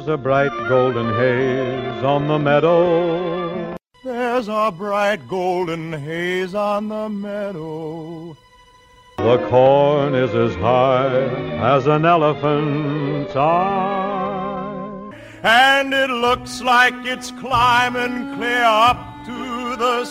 a bright golden haze on the meadow. There's a bright golden haze on the meadow. The corn is as high as an elephant's eye, and it looks like it's climbing clear up to the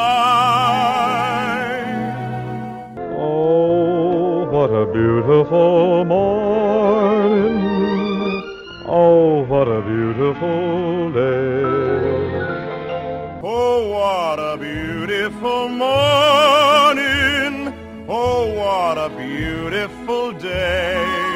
sky. Oh, what a beautiful morning. Oh, what a beautiful day. Oh, what a beautiful morning. Oh, what a beautiful day.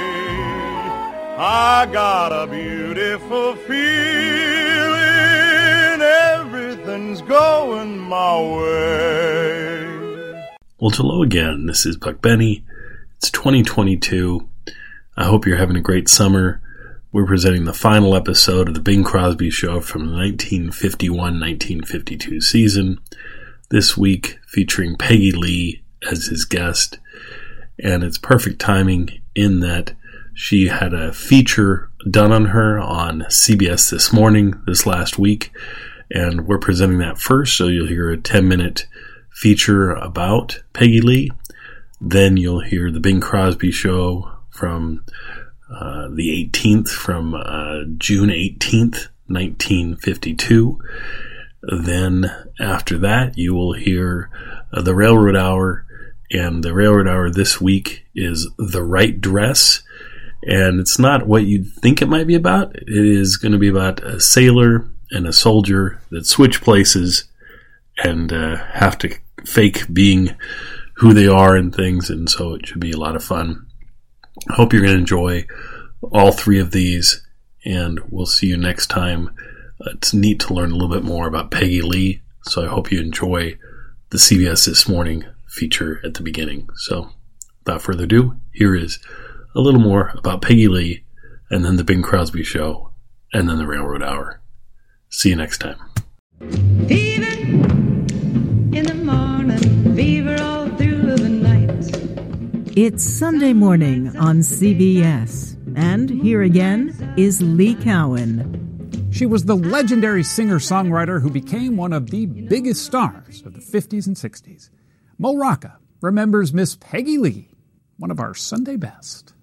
I got a beautiful feeling. Everything's going my way. Well, hello again. This is Buck Benny. It's 2022. I hope you're having a great summer. We're presenting the final episode of the Bing Crosby Show from the 1951-1952 season. This week featuring Peggy Lee as his guest. And it's perfect timing in that she had a feature done on her on CBS This Morning this last week. And we're presenting that first, so you'll hear a 10-minute feature about Peggy Lee. Then you'll hear the Bing Crosby Show from the 18th, from June 18th, 1952. Then after that, you will hear the Railroad Hour, and the Railroad Hour this week is The Right Dress, and it's not what you'd think it might be about. It is going to be about a sailor and a soldier that switch places and have to fake being who they are and things, and so it should be a lot of fun. I hope you're going to enjoy all three of these, and we'll see you next time. It's neat to learn a little bit more about Peggy Lee, so I hope you enjoy the CBS This Morning feature at the beginning. So, without further ado, here is a little more about Peggy Lee, and then the Bing Crosby Show, and then the Railroad Hour. See you next time. Fever in the morning, fever all through the night. It's Sunday morning on CBS, and here again is Lee Cowan. She was the legendary singer-songwriter who became one of the biggest stars of the 50s and 60s. Mo Rocca remembers Miss Peggy Lee, one of our Sunday best.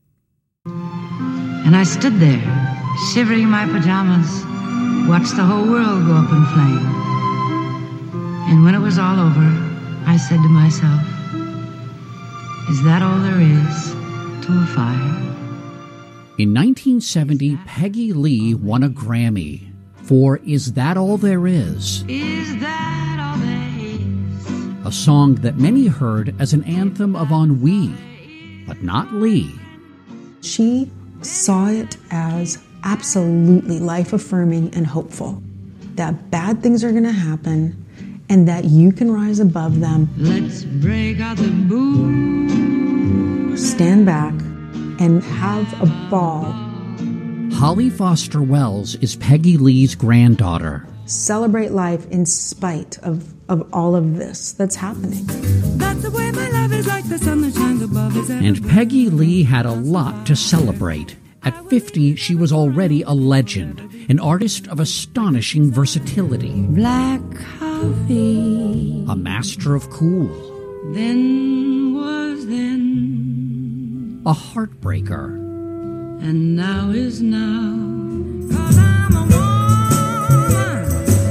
And I stood there, shivering in my pajamas, watched the whole world go up in flame. And when it was all over, I said to myself, is that all there is to a fire? In 1970, Peggy Lee won a Grammy for Is That All There Is? Is that all there is? A song that many heard as an anthem of ennui, but not Lee. She saw it as absolutely life-affirming and hopeful, that bad things are going to happen and that you can rise above them. Let's break out the booze. Stand back and have a ball. Holly Foster Wells is Peggy Lee's granddaughter. Celebrate life in spite of all of this that's happening. That's the way my love is, like the sun that shines above his head. And Peggy Lee had a lot to celebrate. At 50, she was already a legend, an artist of astonishing versatility. Black coffee. A master of cool. Then was then. A heartbreaker. And now is now. 'Cause I'm a woman.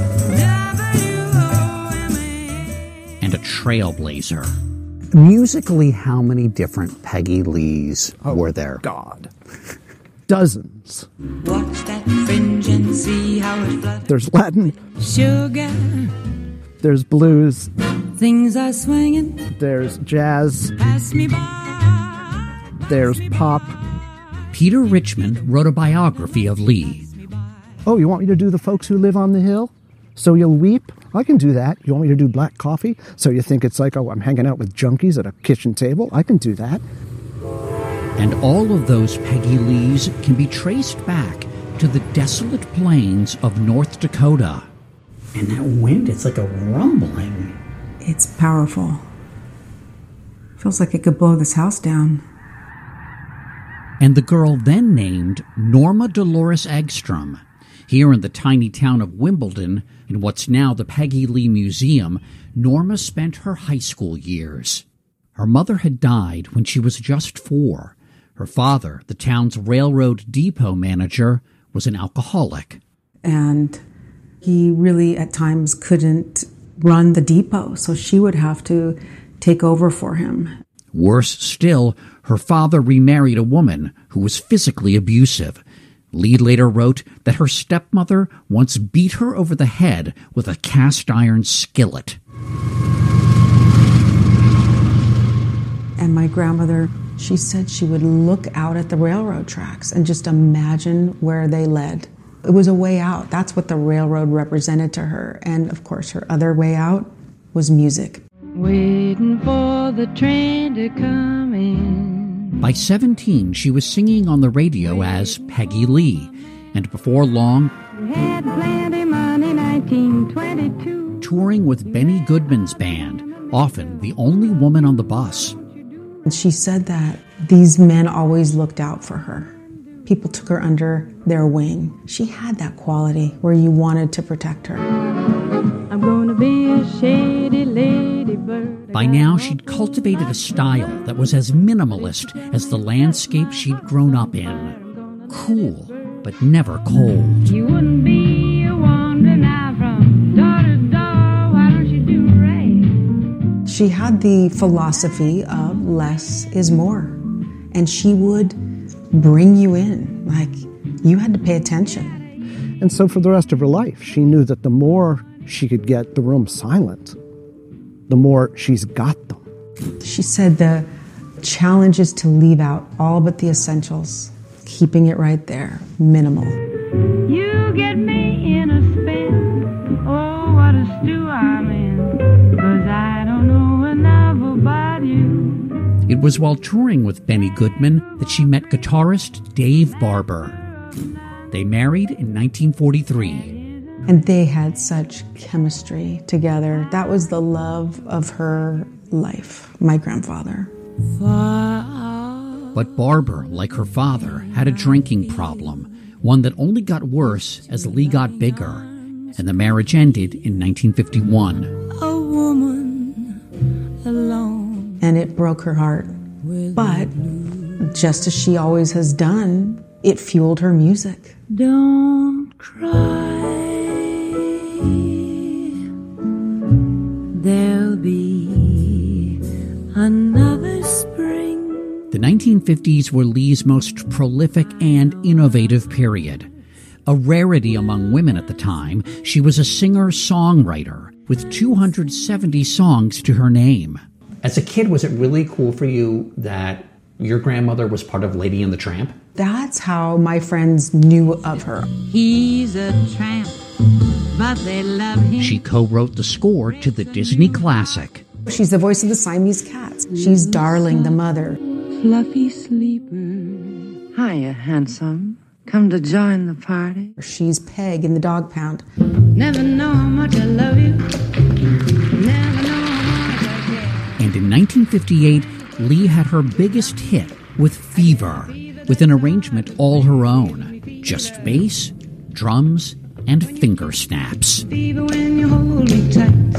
W-O-M-A. And a trailblazer. Musically, how many different Peggy Lees were there? God. Dozens. Watch that fringe and see how it flutters. There's Latin. Sugar. There's blues. Things are swinging. There's jazz. Pass me by. There's pop. Peter Richmond wrote a biography of Lee. Oh, you want me to do The Folks Who Live on the Hill? So You'll Weep? I can do that. You want me to do Black Coffee? So you think it's like, oh, I'm hanging out with junkies at a kitchen table? I can do that. And all of those Peggy Lees can be traced back to the desolate plains of North Dakota. And that wind, it's like a rumbling. It's powerful. Feels like it could blow this house down. and the girl then named Norma Dolores Eggstrom. Here in the tiny town of Wimbledon, in what's now the Peggy Lee Museum, Norma spent her high school years. Her mother had died when she was just 4. Her father, the town's railroad depot manager, was an alcoholic. And he really at times couldn't run the depot, so she would have to take over for him. Worse still, her father remarried a woman who was physically abusive. Lee later wrote that her stepmother once beat her over the head with a cast-iron skillet. And my grandmother, she said she would look out at the railroad tracks and just imagine where they led. It was a way out. That's what the railroad represented to her. And, of course, her other way out was music. Waiting for the train to come in. By 17, she was singing on the radio as Peggy Lee. And before long, Had plenty money, 1922. touring with Benny Goodman's band, often the only woman on the bus. And she said that these men always looked out for her. People took her under their wing. She had that quality where you wanted to protect her. I'm gonna be a shady ladybird. By now, she'd cultivated a style that was as minimalist as the landscape she'd grown up in. Cool, but never cold. You wouldn't be a wandering out from door to door. Why don't you do right? She had the philosophy of less is more. And she would bring you in, like you had to pay attention. And so for the rest of her life, she knew that the more she could get the room silent, the more she's got them. She said the challenge is to leave out all but the essentials, keeping it right there, minimal. You get me in a spin. Oh, what a stew I'm in. 'Cause I don't know enough about you. It was while touring with Benny Goodman that she met guitarist Dave Barber. They married in 1943. And they had such chemistry together. That was the love of her life, my grandfather. But Barber, like her father, had a drinking problem, one that only got worse as Lee got bigger, and the marriage ended in 1951. A woman alone. And it broke her heart. But just as she always has done, it fueled her music. Don't cry. There'll be another spring. The 1950s were Lee's most prolific and innovative period. A rarity among women at the time, she was a singer-songwriter with 270 songs to her name. As a kid, was it really cool for you that your grandmother was part of Lady and the Tramp? That's how my friends knew of her. He's a tramp, but they love him. She co-wrote the score to the Disney classic. She's the voice of the Siamese cats. She's Darling, the mother. Fluffy sleeper. Hiya, handsome. Come to join the party. She's Peg in the Dog Pound. Never know how much I love you. Never know how much I care. And in 1958, Lee had her biggest hit with Fever, with an arrangement all her own. Just bass, drums, and finger snaps. Fever when you hold me tight.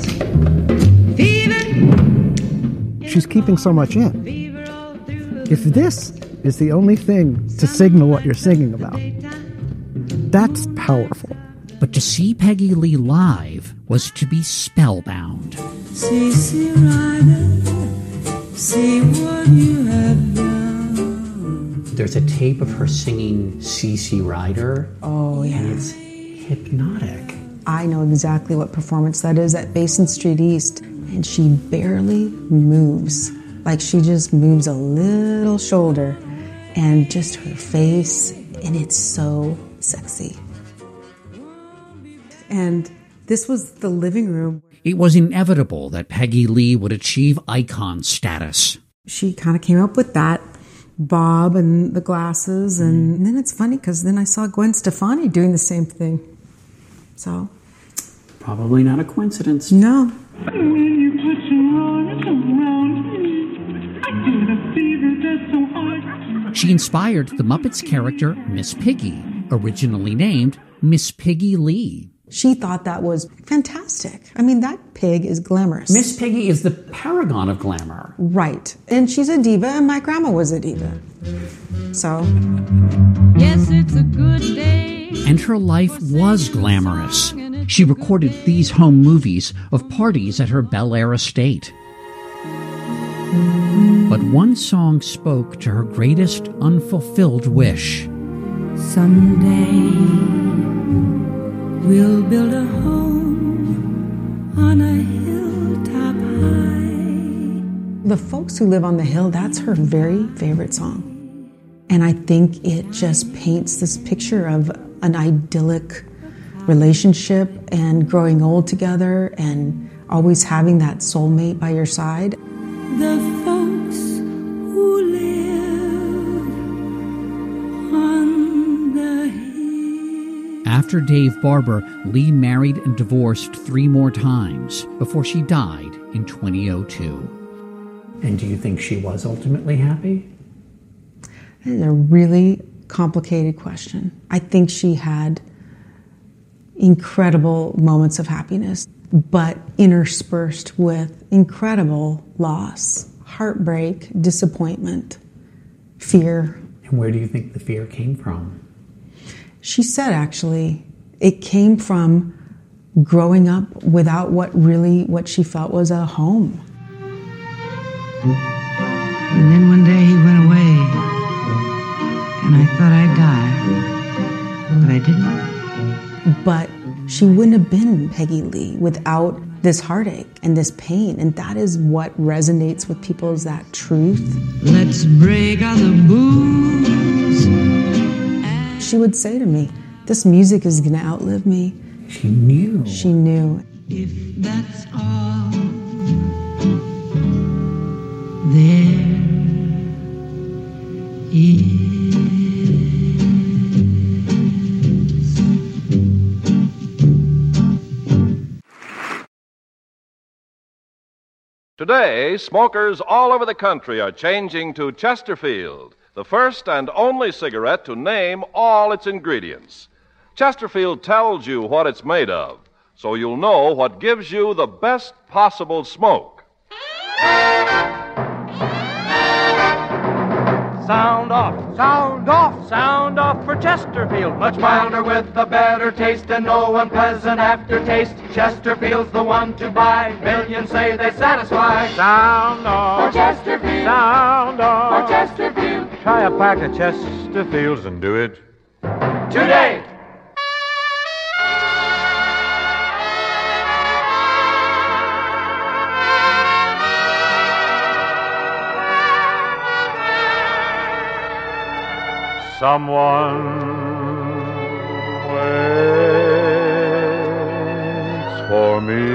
Fever. She's keeping so much in. If this is the only thing to signal what you're singing about, that's powerful. But to see Peggy Lee live was to be spellbound. CC Rider, see what you have done. There's a tape of her singing CC Rider. Oh, yeah. And it's hypnotic. I know exactly what performance that is at Basin Street East. And she barely moves. Like she just moves a little shoulder and just her face. And it's so sexy. And this was the living room. It was inevitable that Peggy Lee would achieve icon status. She kind of came up with that bob and the glasses. And then it's funny because then I saw Gwen Stefani doing the same thing. So. Probably not a coincidence. No. When you put your arms around me, I get a fever that's so hard. She inspired the Muppets character Miss Piggy, originally named Miss Peggy Lee. She thought that was fantastic. I mean, that pig is glamorous. Miss Piggy is the paragon of glamour. Right. And she's a diva, and my grandma was a diva. So. Yes, it's a good day. And her life was glamorous. She recorded these home movies of parties at her Bel Air estate. But one song spoke to her greatest unfulfilled wish. Someday we'll build a home on a hilltop high. The Folks Who Live on the Hill, that's her very favorite song. And I think it just paints this picture of an idyllic relationship and growing old together and always having that soulmate by your side. The folks who live on the hill. After Dave Barber, Lee married and divorced 3 more times before she died in 2002. And do you think she was ultimately happy? That is a really complicated question. I think she had incredible moments of happiness, but interspersed with incredible loss, heartbreak, disappointment, fear. And where do you think the fear came from? She said, actually, it came from growing up without what she felt was a home. And then one day he went away, and I thought I'd die, but I didn't. But she wouldn't have been Peggy Lee without this heartache and this pain, and that is what resonates with people, is that truth. Let's break out the booze. She would say to me, this music is going to outlive me. She knew. She knew. If that's all there is. Today, smokers all over the country are changing to Chesterfield, the first and only cigarette to name all its ingredients. Chesterfield tells you what it's made of, so you'll know what gives you the best possible smoke. Sound off, sound off, sound off for Chesterfield. Much milder with a better taste and no unpleasant aftertaste. Chesterfield's the one to buy. Millions say they satisfy. Sound off for Chesterfield. Sound off for Chesterfield. Try a pack of Chesterfields and do it today. Someone waits for me.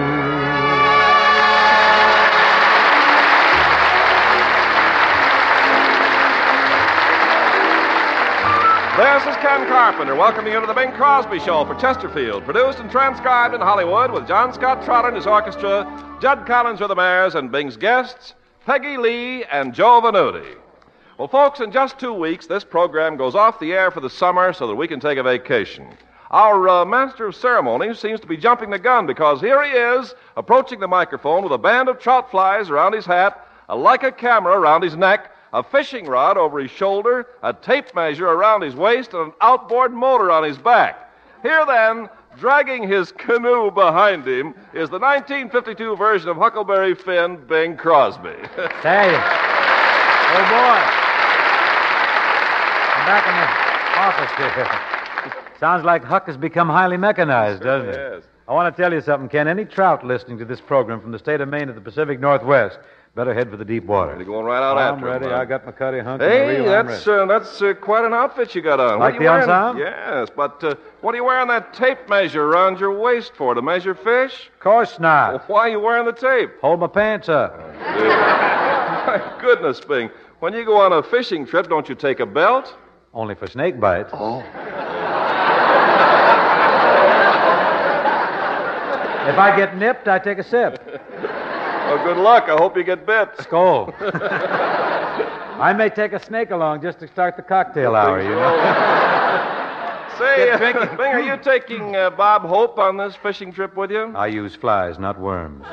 This is Ken Carpenter welcoming you to the Bing Crosby Show for Chesterfield, produced and transcribed in Hollywood with John Scott Trotter and his orchestra, Judd Collins with the Mares, and Bing's guests, Peggy Lee and Joe Venuti. Well, folks, in just 2 weeks, this program goes off the air for the summer so that we can take a vacation. Our master of ceremonies seems to be jumping the gun because here he is, approaching the microphone with a band of trout flies around his hat, a Leica camera around his neck, a fishing rod over his shoulder, a tape measure around his waist, and an outboard motor on his back. Here, then, dragging his canoe behind him, is the 1952 version of Huckleberry Finn, Bing Crosby. Say, oh boy. I'm back in the office here. Sounds like Huck has become highly mechanized, doesn't it? Yes. I want to tell you something, Ken. Any trout listening to this program from the state of Maine to the Pacific Northwest better head for the deep water. You're going right out I'm after ready. him, I got my cutty hunk. Hey, and that's quite an outfit you got on. Like the ensemble? Yes, but what are you wearing that tape measure around your waist for? To measure fish? Of course not. Well, why are you wearing the tape? Hold my pants up. My goodness, Bing. When you go on a fishing trip, don't you take a belt? Only for snake bites. Oh. If I get nipped, I take a sip. Well, good luck. I hope you get bit. Skull. I may take a snake along just to start the cocktail hour, you know. Say, Bing, are you taking Bob Hope on this fishing trip with you? I use flies, not worms.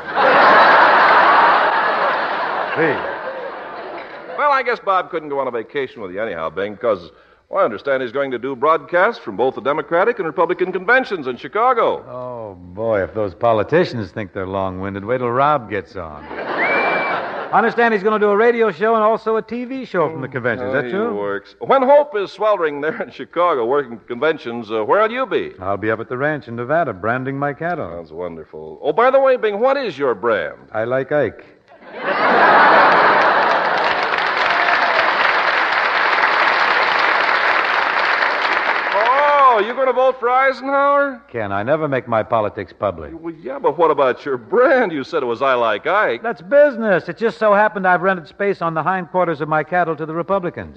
Please. Well, I guess Bob couldn't go on a vacation with you anyhow, Bing, because I understand he's going to do broadcasts from both the Democratic and Republican conventions in Chicago. Oh, boy, if those politicians think they're long-winded, wait till Rob gets on. I understand he's going to do a radio show and also a TV show from the convention. Is that true? He works. When Hope is sweltering there in Chicago working conventions, where'll you be? I'll be up at the ranch in Nevada branding my cattle. Sounds wonderful. Oh, by the way, Bing, what is your brand? I like Ike. Oh, you going to vote for Eisenhower? Ken, I never make my politics public. Well, yeah, but what about your brand? You said it was I like Ike. That's business. It just so happened I've rented space on the hindquarters of my cattle to the Republicans.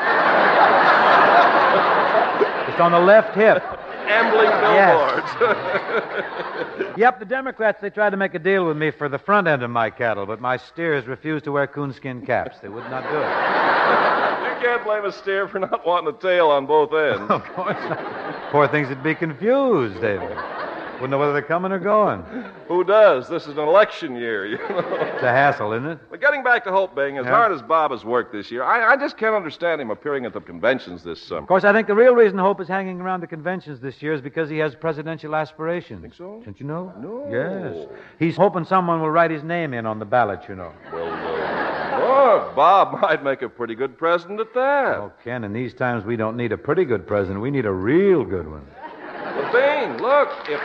It's on the left hip. Ambling billboards. Yes. Yep, the Democrats, they tried to make a deal with me for the front end of my cattle, but my steers refused to wear coonskin caps. They would not do it. You can't blame a steer for not wanting a tail on both ends. Of course not. Poor things would be confused, David. Wouldn't know whether they're coming or going. Who does? This is an election year, you know. It's a hassle, isn't it? But getting back to Hope, Bing, as hard as Bob has worked this year, I just can't understand him appearing at the conventions this summer. Of course, I think the real reason Hope is hanging around the conventions this year is because he has presidential aspirations. Think so? Didn't you know? No. Yes. He's hoping someone will write his name in on the ballot, you know. Well, Bob might make a pretty good president at that. Oh, Ken, in these times, we don't need a pretty good president. We need a real good one. But, Bing, look, if...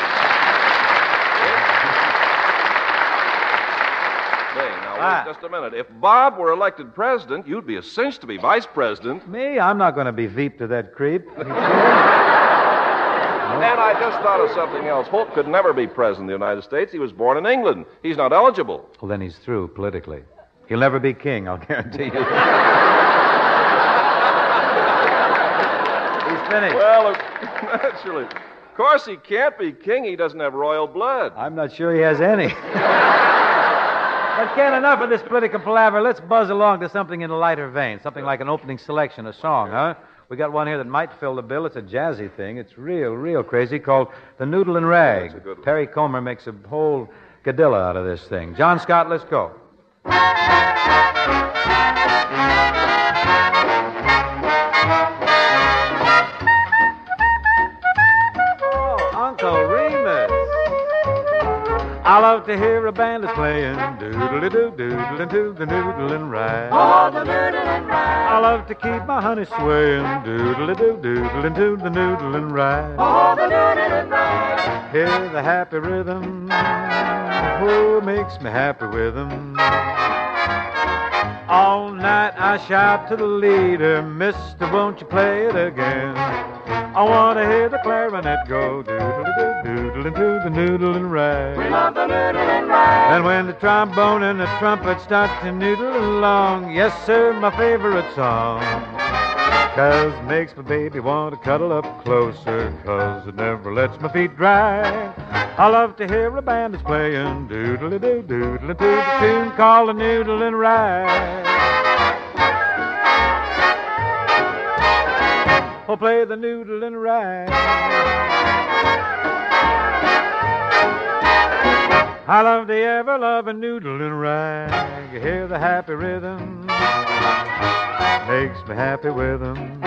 Wait just a minute. If Bob were elected president, you'd be a cinch to be vice president. Me? I'm not going to be Veep to that creep. And I just thought of something else. Hope could never be president of the United States. He was born in England. He's not eligible. Well, then he's through politically. He'll never be king, I'll guarantee you. He's finished. Well, naturally. Of course, he can't be king. He doesn't have royal blood. I'm not sure he has any. But, Ken, enough of this political palaver. Let's buzz along to something in a lighter vein, something like an opening selection, a song, huh? We got one here that might fill the bill. It's a jazzy thing. It's real crazy, called The Noodle and Rag. That's a good one. Perry Como makes a whole cadilla out of this thing. John Scott, let's go. Oh, Uncle Remus. I love to hear a band is playing doodle-doo, doodle-doo, the noodle and rag. Oh, the noodle and rag. I love to keep my honey swaying doodle-doo, doodle-doo, the noodle and rag. Oh, the noodle and rag. Hear the happy rhythm, oh, makes me happy with them. All night I shout to the leader, Mister, won't you play it again? I want to hear the clarinet go doodle-doo, doodle-doo, the noodle and rag. We love the noodle and rag. And when the trombone and the trumpet start to noodle along, yes, sir, my favorite song. 'Cause it makes my baby want to cuddle up closer, 'cause it never lets my feet dry. I love to hear a band that's playing doodle-doo, doodle-doo, the tune called the noodle and rag. Oh, play the noodle and rag. I love the ever-loving noodle and rag. Hear the happy rhythm, makes me happy with them.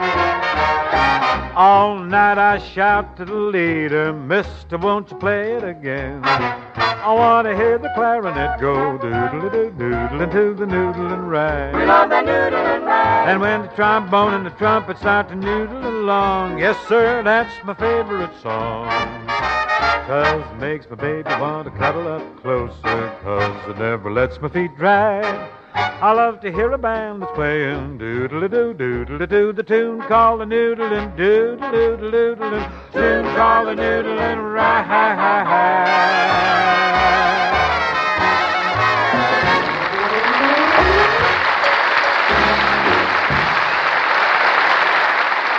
All night I shout to the leader, Mister, won't you play it again? I want to hear the clarinet go doodle-doo, doodle-doo, the noodle and rag. We love the noodle and rag. And when the trombone and the trumpet start to noodle along, yes, sir, that's my favorite song. 'Cause it makes my baby want to cuddle up closer, 'cause it never lets my feet drag. I love to hear a band that's playing doodle-doo, doodle-doo, the tune called the noodle and doodle-doo, doodle-doo, tune called the noodle and rag.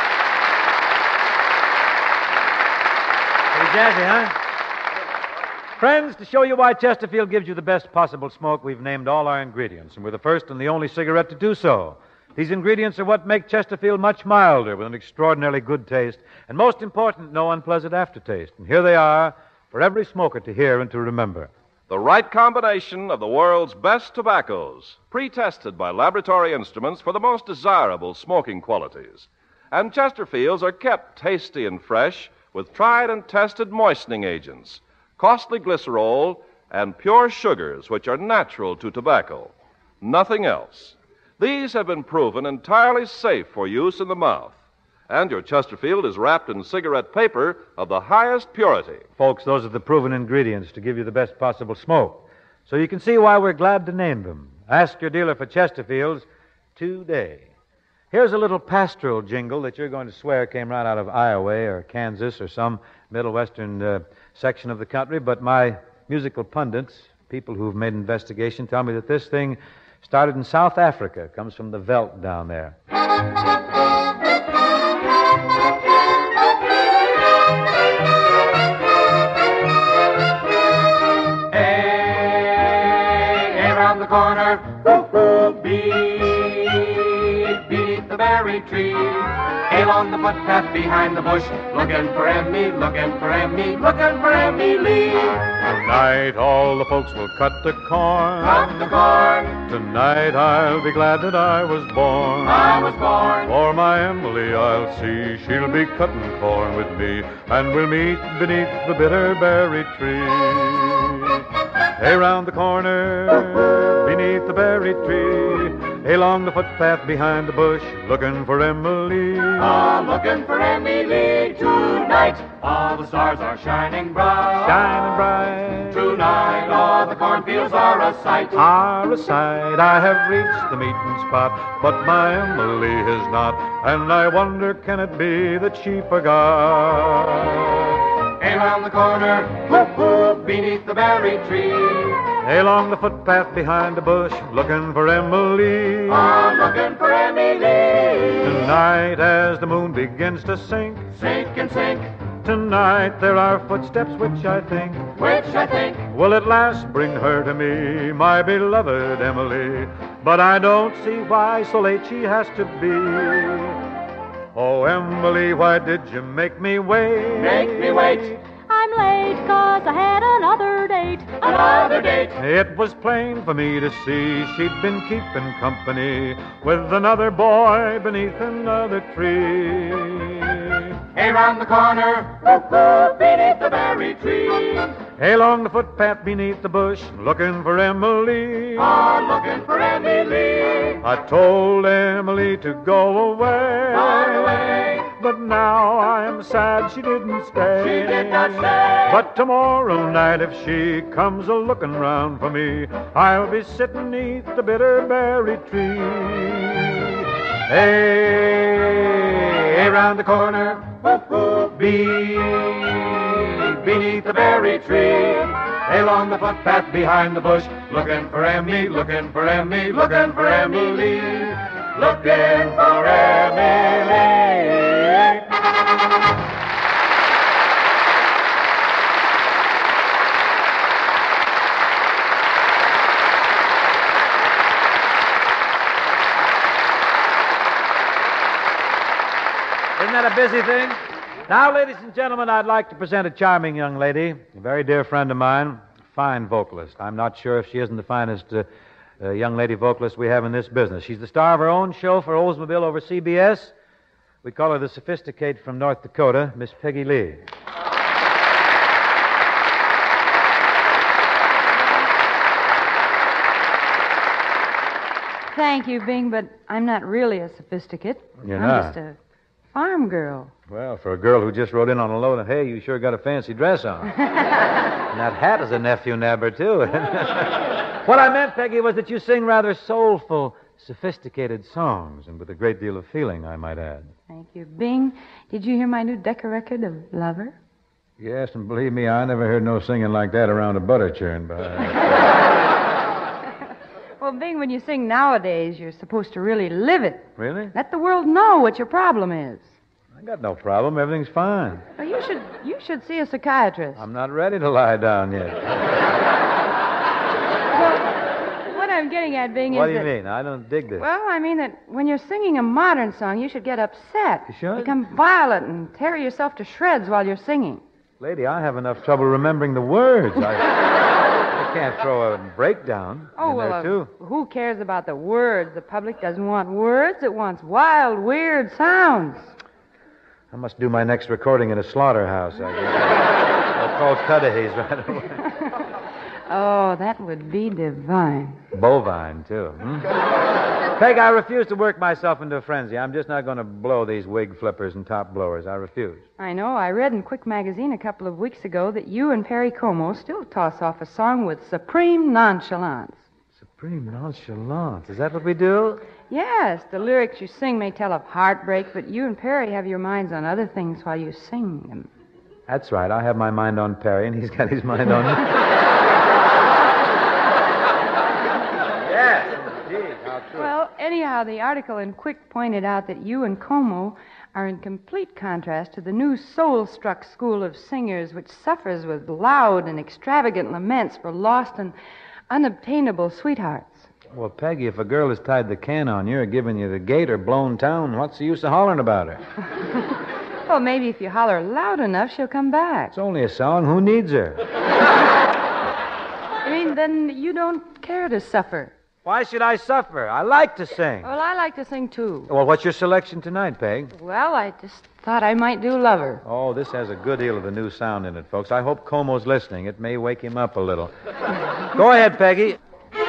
Pretty jazzy, huh? Friends, to show you why Chesterfield gives you the best possible smoke, we've named all our ingredients, and we're the first and the only cigarette to do so. These ingredients are what make Chesterfield much milder, with an extraordinarily good taste, and most important, no unpleasant aftertaste. And here they are for every smoker to hear and to remember. The right combination of the world's best tobaccos, pre-tested by laboratory instruments for the most desirable smoking qualities. And Chesterfields are kept tasty and fresh with tried and tested moistening agents, costly glycerol, and pure sugars which are natural to tobacco. Nothing else. These have been proven entirely safe for use in the mouth. And your Chesterfield is wrapped in cigarette paper of the highest purity. Folks, those are the proven ingredients to give you the best possible smoke. So you can see why we're glad to name them. Ask your dealer for Chesterfields today. Here's a little pastoral jingle that you're going to swear came right out of Iowa or Kansas or some Middle Western section of the country, but my musical pundits, people who've made investigation, tell me that this thing started in South Africa. It comes from the veldt down there. Around the corner, woo-hoo, beneath the berry tree. Along the footpath behind the bush, looking for Emmy, looking for Emmy, looking for Emily. Tonight all the folks will cut the corn. Cut the corn. Tonight I'll be glad that I was born. I was born. For my Emily I'll see, she'll be cutting corn with me, and we'll meet beneath the bitter berry tree. Hey, round the corner, beneath the berry tree, along the footpath behind the bush, looking for Emily. Looking for Emily tonight. All the stars are shining bright. Shining bright. Tonight all the cornfields are a sight. Are a sight. I have reached the meeting spot, but my Emily has not, and I wonder, can it be that she forgot? Around the corner, whoop-whoop, beneath the berry tree. Along the footpath behind the bush, looking for Emily. Looking for Emily. Tonight as the moon begins to sink. Sink and sink. Tonight there are footsteps which I think will at last bring her to me, my beloved Emily. But I don't see why so late she has to be. Oh, Emily, why did you make me wait? Make me wait. I'm late 'cause I had another date. Another date. It was plain for me to see she'd been keeping company with another boy beneath another tree. Hey, round the corner, whoop-whoop, beneath the berry tree. Along the footpath beneath the bush, looking for Emily. Looking for Emily. I told Emily to go away. Far away. But now I am sad she didn't stay. She did not stay. But tomorrow night if she comes a-looking round for me, I'll be sitting neath the bitter berry tree. Hey, round the corner, whoop-whoop, beneath the berry tree. along the footpath behind the bush, looking for Emmy, looking for Emmy, looking for Emily, looking for Emily. Isn't that a busy thing? Now, ladies and gentlemen, I'd like to present a charming young lady, a very dear friend of mine, a fine vocalist. I'm not sure if she isn't the finest young lady vocalist we have in this business. She's the star of her own show for Oldsmobile over CBS. We call her the Sophisticate from North Dakota, Miss Peggy Lee. Thank you, Bing, but I'm not really a sophisticate. You're I'm not? just a farm girl. Well, for a girl who just rode in on a load of hay, you sure got a fancy dress on. And that hat is a nephew nabber, too. What I meant, Peggy, was that you sing rather soulful, sophisticated songs, and with a great deal of feeling, I might add. Thank you. Bing, did you hear my new Decca record of Lover? Yes, and believe me, I never heard no singing like that around a butter churn. Well, Bing, when you sing nowadays, you're supposed to really live it. Really? Let the world know what your problem is. Got no problem. Everything's fine. Well, you should see a psychiatrist. I'm not ready to lie down yet. Well, what I'm getting at, Bing, is What do you that... mean? I don't dig this. Well, I mean that when you're singing a modern song, you should get upset. You should? Become violent and tear yourself to shreds while you're singing. Lady, I have enough trouble remembering the words. I can't throw a breakdown in there, too. Who cares about the words? The public doesn't want words. It wants wild, weird sounds. I must do my next recording in a slaughterhouse, I guess. I'll call Cudahy's right away. Oh, that would be divine. Bovine, too. Peg, I refuse to work myself into a frenzy. I'm just not going to blow these wig flippers and top blowers. I refuse. I know. I read in Quick Magazine a couple of weeks ago that you and Perry Como still toss off a song with supreme nonchalance. Supreme nonchalance. Is that what we do? Yes. The lyrics you sing may tell of heartbreak, but you and Perry have your minds on other things while you sing them. That's right. I have my mind on Perry, and he's got his mind on me. Well, anyhow, the article in Quick pointed out that you and Como are in complete contrast to the new soul-struck school of singers which suffers with loud and extravagant laments for lost and unobtainable sweethearts. Well, Peggy, if a girl has tied the can on you or given you the gate or blown town, what's the use of hollering about her? Well, maybe if you holler loud enough, she'll come back. It's only a song. Who needs her? I mean, then you don't care to suffer. Why should I suffer? I like to sing. Well, I like to sing, too. Well, what's your selection tonight, Peg? Well, I just thought I might do Lover. Oh, this has a good deal of the new sound in it, folks. I hope Como's listening. It may wake him up a little. Go ahead, Peggy.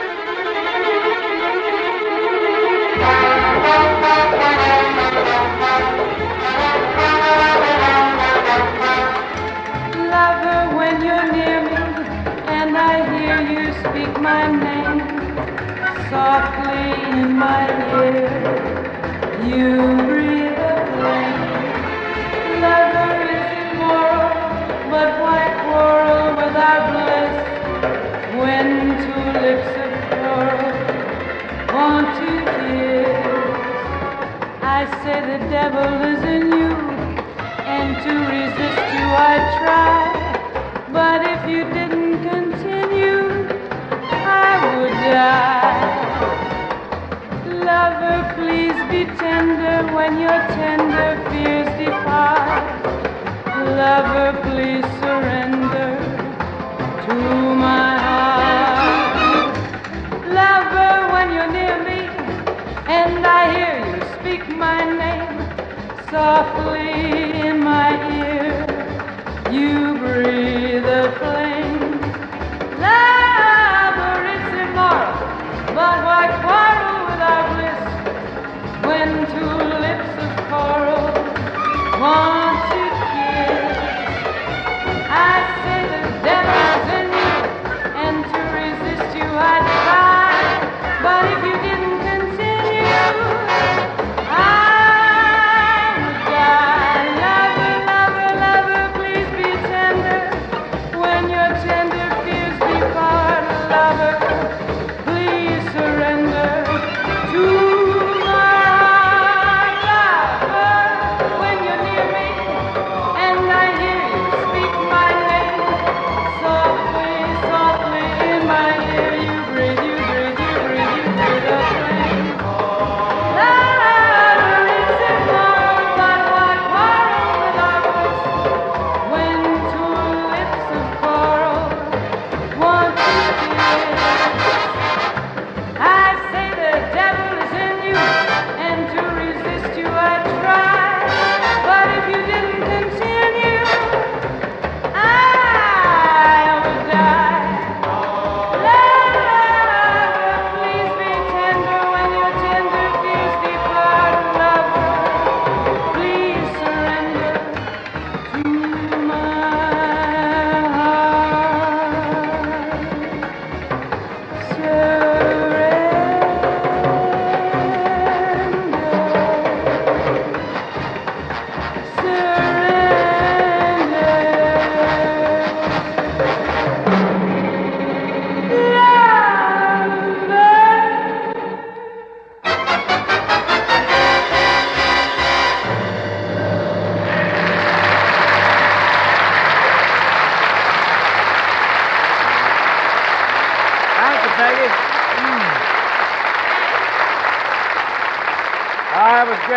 Lover, when you're near me and I hear you speak my name softly in my ear, you breathe a flame. Lover is immoral, but why quarrel with our bliss when two lips of coral want to kiss? I say the devil is in you, and to resist you I try, but if you didn't continue, I would die. Lover, please be tender when your tender fears depart. Lover, please surrender to my heart. Lover, when you're near me and I hear you speak my name softly in my ear, you breathe a flame. Lover, it's immoral, but why quarrel with our bliss when two lips of coral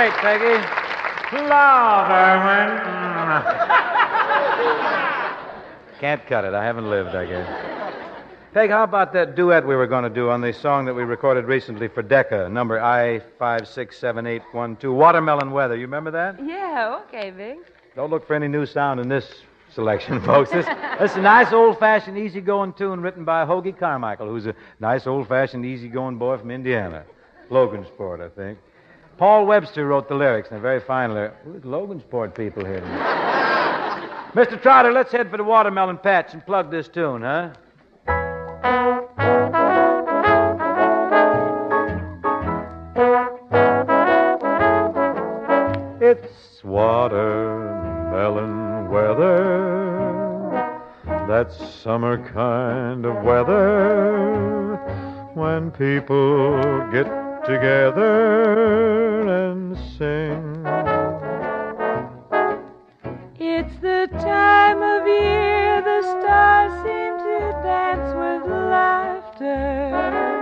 great, Peggy. Loverman. Can't cut it. I haven't lived, I guess. Peg, how about that duet we were going to do on the song that we recorded recently for Decca, number I5678812, Watermelon Weather. You remember that? Yeah, okay, Biggs. Don't look for any new sound in this selection, folks. This is a nice, old-fashioned, easy-going tune written by Hoagie Carmichael, who's a nice, old-fashioned, easy-going boy from Indiana. Logansport, I think. Paul Webster wrote the lyrics, and they're very fine lyrics. Who's Logansport people here tonight? Mr. Trotter, let's head for the Watermelon Patch and plug this tune, huh? It's watermelon weather, that summer kind of weather, when people get together and sing. It's the time of year the stars seem to dance with laughter.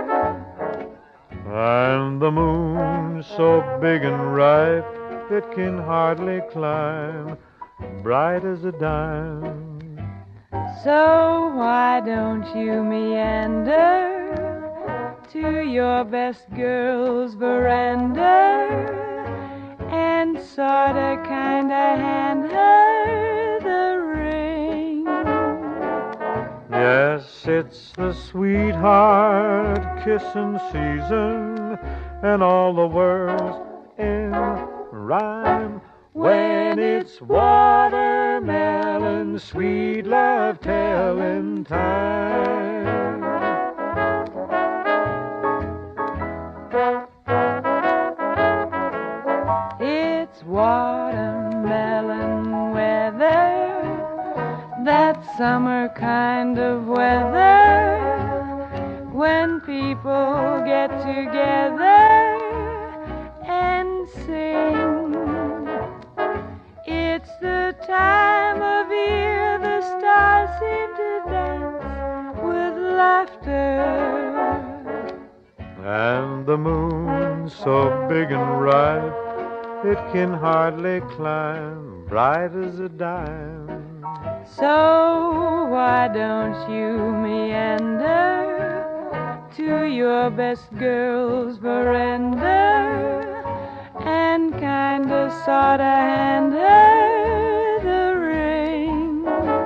And the moon so big and ripe it can hardly climb, bright as a dime. So why don't you meander to your best girl's veranda and sorta kinda hand her the ring? Yes, it's the sweetheart kissing season, and all the world's in rhyme when it's watermelon sweet love telling time. It's watermelon weather, that summer kind of weather, when people get together and sing. It's the time of year the stars seem to dance with laughter. And the moon so big and ripe it can hardly climb, bright as a dime. So why don't you meander to your best girl's veranda and kinda sorta hand her the ring?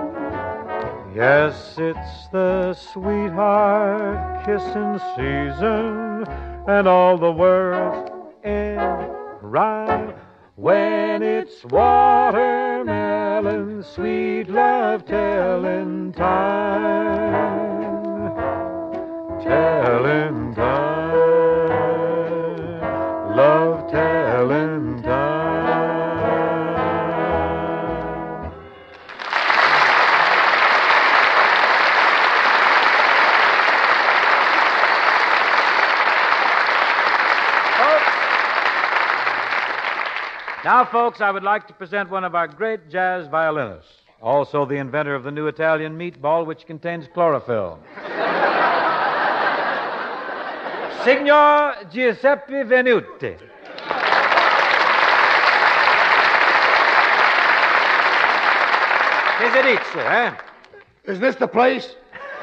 Yes, it's the sweetheart kissing season, and all the world's in rhyme when it's watermelon sweet love telling time. Telling time, love telling time. Now, folks, I would like to present one of our great jazz violinists, also the inventor of the new Italian meatball, which contains chlorophyll. Signor Giuseppe Venuti. Che si dice, eh? Is this the place?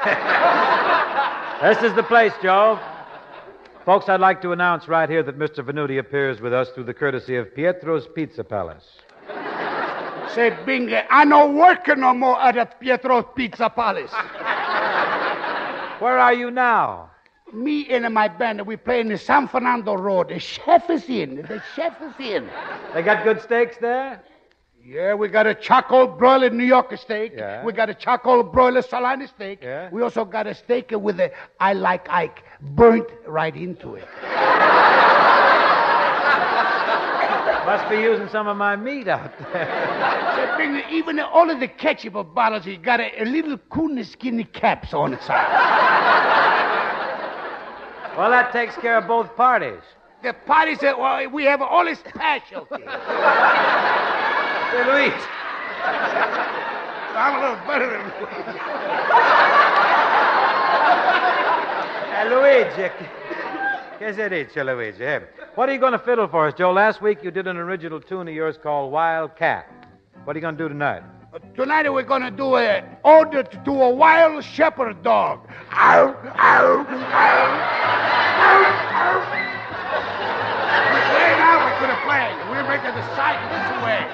This is the place, Joe. Folks, I'd like to announce right here that Mr. Venuti appears with us through the courtesy of Pietro's Pizza Palace. Say, Bing, I no working no more at the Pietro's Pizza Palace. Where are you now? Me and my band, we play in the San Fernando Road. The chef is in. The chef is in. They got good steaks there? Yeah, we got a charcoal broiler New York steak. Yeah. We got a charcoal broiler Salina steak. Yeah. We also got a steak with a I Like Ike burnt right into it. Must be using some of my meat out there. Say, even all of the ketchup bottles, you got a little coon skinny caps on the side. Well, that takes care of both parties. The party said, well, we have all the specialty. Hey, Luigi. I'm a little better than Luigi. Che si dice, Luigi? Hey, what are you going to fiddle for us, Joe? Last week you did an original tune of yours called Wild Cat. What are you going to do tonight? Tonight we're going to do an ode to a wild shepherd dog. Ow, ow, ow, ow, ow. Play now, we're going to play. We're making the sight this way.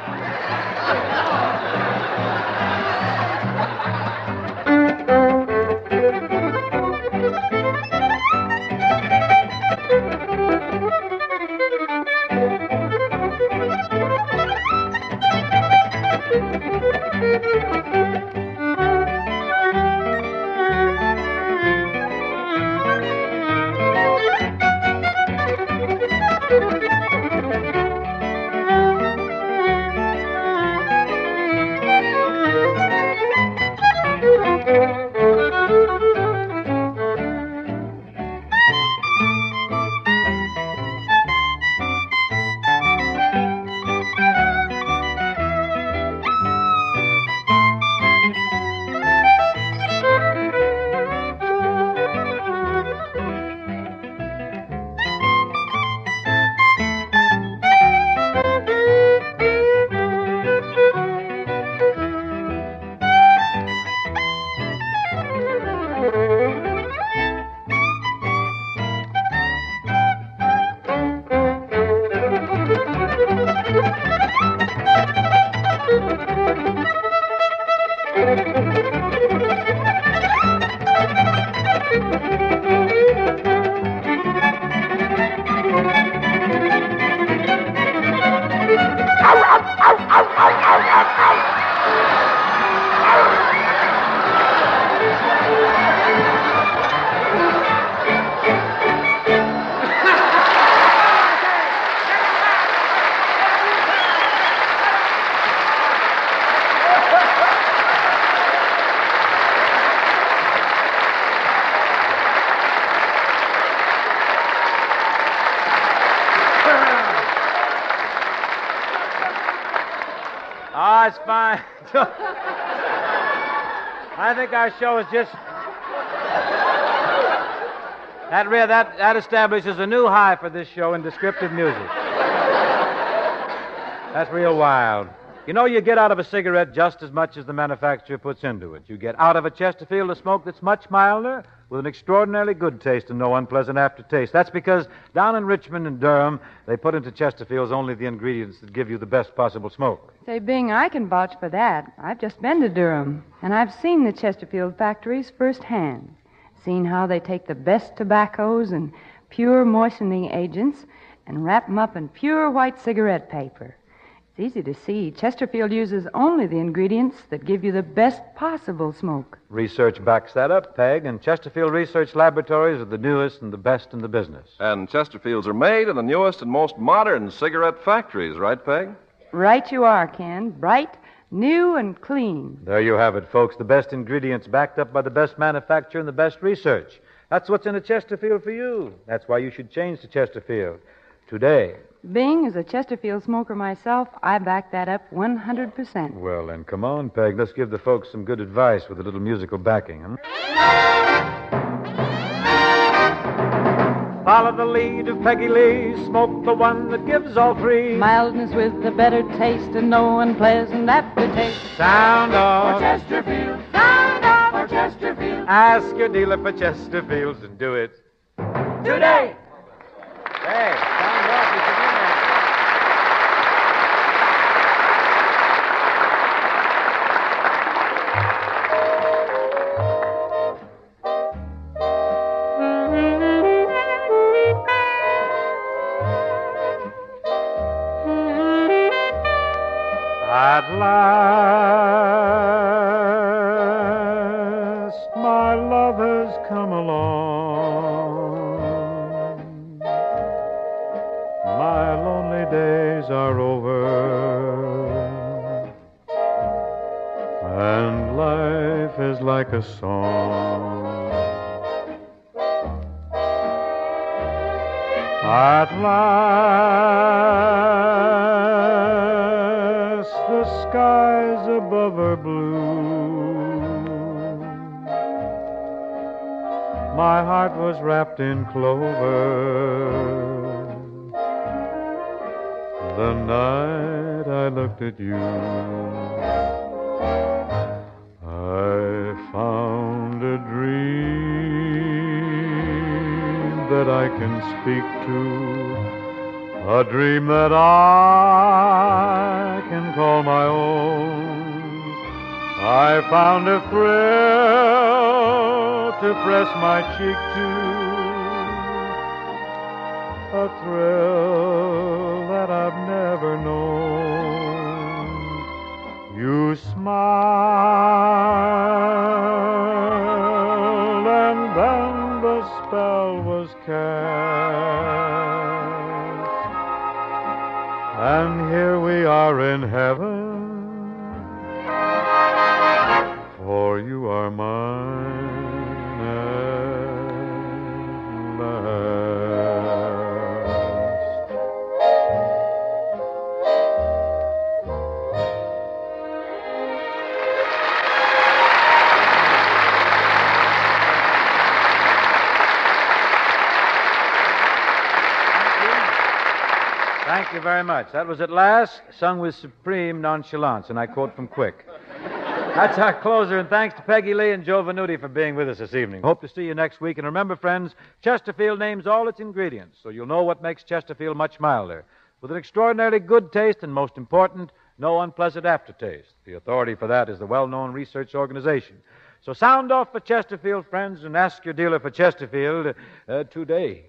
Oh, it's fine. I think our show is just... That establishes a new high for this show in descriptive music. That's real wild. You know, you get out of a cigarette just as much as the manufacturer puts into it. You get out of a Chesterfield a smoke that's much milder, with an extraordinarily good taste and no unpleasant aftertaste. That's because down in Richmond and Durham, they put into Chesterfields only the ingredients that give you the best possible smoke. Say, Bing, I can vouch for that. I've just been to Durham, and I've seen the Chesterfield factories firsthand. Seen how they take the best tobaccos and pure moistening agents and wrap them up in pure white cigarette paper. It's easy to see. Chesterfield uses only the ingredients that give you the best possible smoke. Research backs that up, Peg, and Chesterfield Research Laboratories are the newest and the best in the business. And Chesterfields are made in the newest and most modern cigarette factories, right, Peg? Right you are, Ken. Bright, new, and clean. There you have it, folks. The best ingredients backed up by the best manufacturer and the best research. That's what's in a Chesterfield for you. That's why you should change to Chesterfield today. Bing, as a Chesterfield smoker myself, I back that up 100%. Well, then, come on, Peg. Let's give the folks some good advice with a little musical backing, huh? Follow the lead of Peggy Lee. Smoke the one that gives all three. Mildness with a better taste and no unpleasant aftertaste. Sound off. For Chesterfield. Sound off. For Chesterfield. Ask your dealer for Chesterfields and do it today. Hey, sound off. You can At last, my love has come along. My lonely days are over, and life is like a song. At last, the skies above are blue. my heart was wrapped in clover. The night I looked at you, I found a dream that I can speak to, a dream that I can call my own. I found a thrill to press my cheek to, a thrill that I've never known. You smiled, and then the spell was cast, and here we are in heaven, for you are mine at last. Thank you very much. That was At Last, sung with supreme nonchalance, and I quote from Quick. That's our closer, and thanks to Peggy Lee and Joe Venuti for being with us this evening. Hope to see you next week. And remember, friends, Chesterfield names all its ingredients, so you'll know what makes Chesterfield much milder, with an extraordinarily good taste and, most important, no unpleasant aftertaste. The authority for that is the well-known research organization. So sound off for Chesterfield, friends, and ask your dealer for Chesterfield today.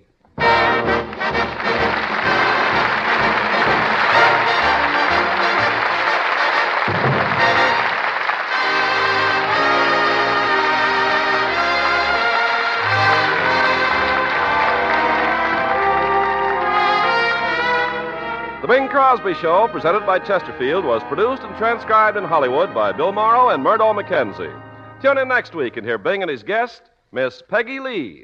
The Bing Crosby Show, presented by Chesterfield, was produced and transcribed in Hollywood by Bill Morrow and Murdo McKenzie. Tune in next week and hear Bing and his guest, Miss Peggy Lee.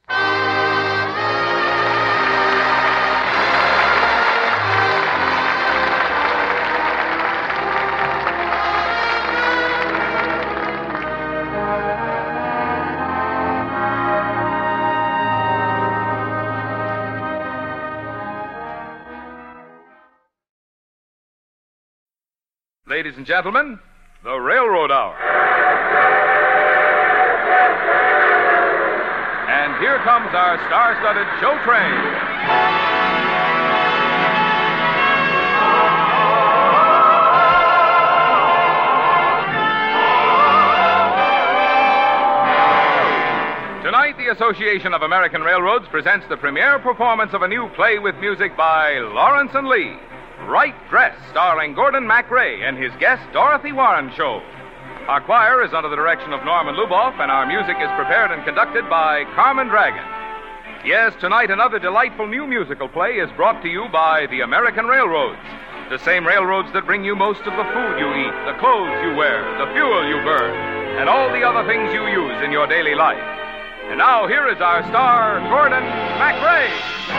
Ladies and gentlemen, the Railroad Hour. And here comes our star-studded show train. Tonight, the Association of American Railroads presents the premiere performance of a new play with music by Lawrence and Lee. Right Dress, starring Gordon MacRae and his guest Dorothy Warren Show. Our choir is under the direction of Norman Luboff, and our music is prepared and conducted by Carmen Dragon. Yes, tonight another delightful new musical play is brought to you by the American Railroads. The same railroads that bring you most of the food you eat, the clothes you wear, the fuel you burn, and all the other things you use in your daily life. And now here is our star, Gordon MacRae.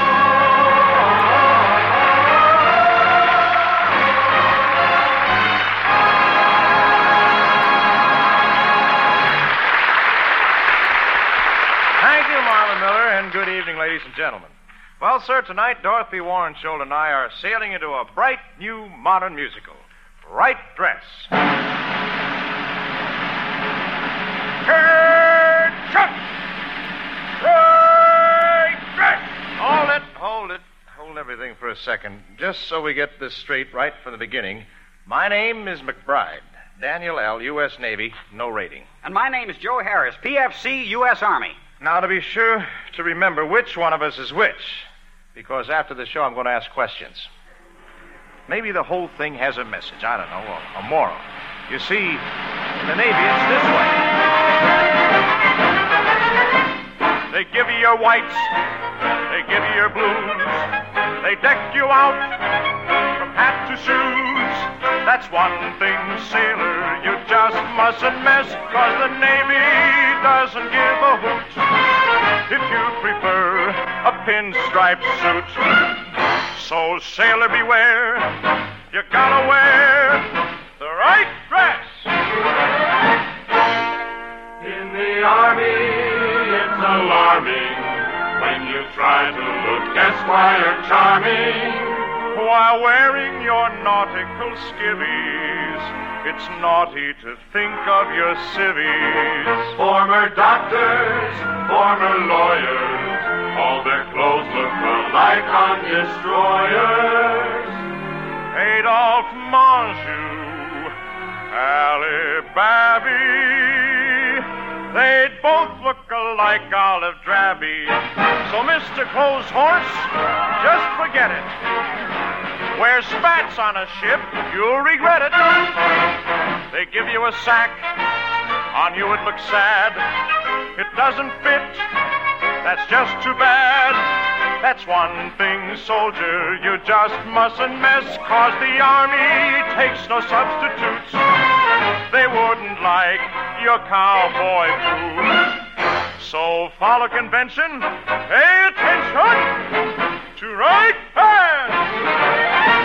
Thank you, Marlon Miller, and good evening, ladies and gentlemen. Well, sir, tonight Dorothy Warren Scholl and I are sailing into a bright, new, modern musical, Right Dress. Cut! Right Dress! Hold everything for a second, just so we get this straight right from the beginning. My name is McBride. Daniel L., U.S. Navy, no rating. And my name is Joe Harris, PFC, U.S. Army. Now, to be sure to remember which one of us is which, because after the show I'm going to ask questions. Maybe the whole thing has a message, I don't know, a moral. You see, in the Navy, it's this way. They give you your whites, they give you your blues, they deck you out from hat to shoes. That's one thing, sailor, you just mustn't mess, 'cause the Navy doesn't give a hoot if you prefer a pinstripe suit. So, sailor, beware, you gotta wear the right dress. In the Army, it's a lot. Sandalwood, Esquire charming. While wearing your nautical skivvies, it's naughty to think of your civvies. Former doctors, former lawyers, all their clothes look alike on destroyers. Adolphe Menjou, Ali Babby, they'd both look alike olive drabby. So, Mr. Clothes Horse, just forget it. Wear spats on a ship, you'll regret it. They give you a sack, on you it looks sad. It doesn't fit, that's just too bad. That's one thing, soldier, you just mustn't mess, 'cause the Army takes no substitutes. They wouldn't like your cowboy boots. So follow convention, pay attention to right hand.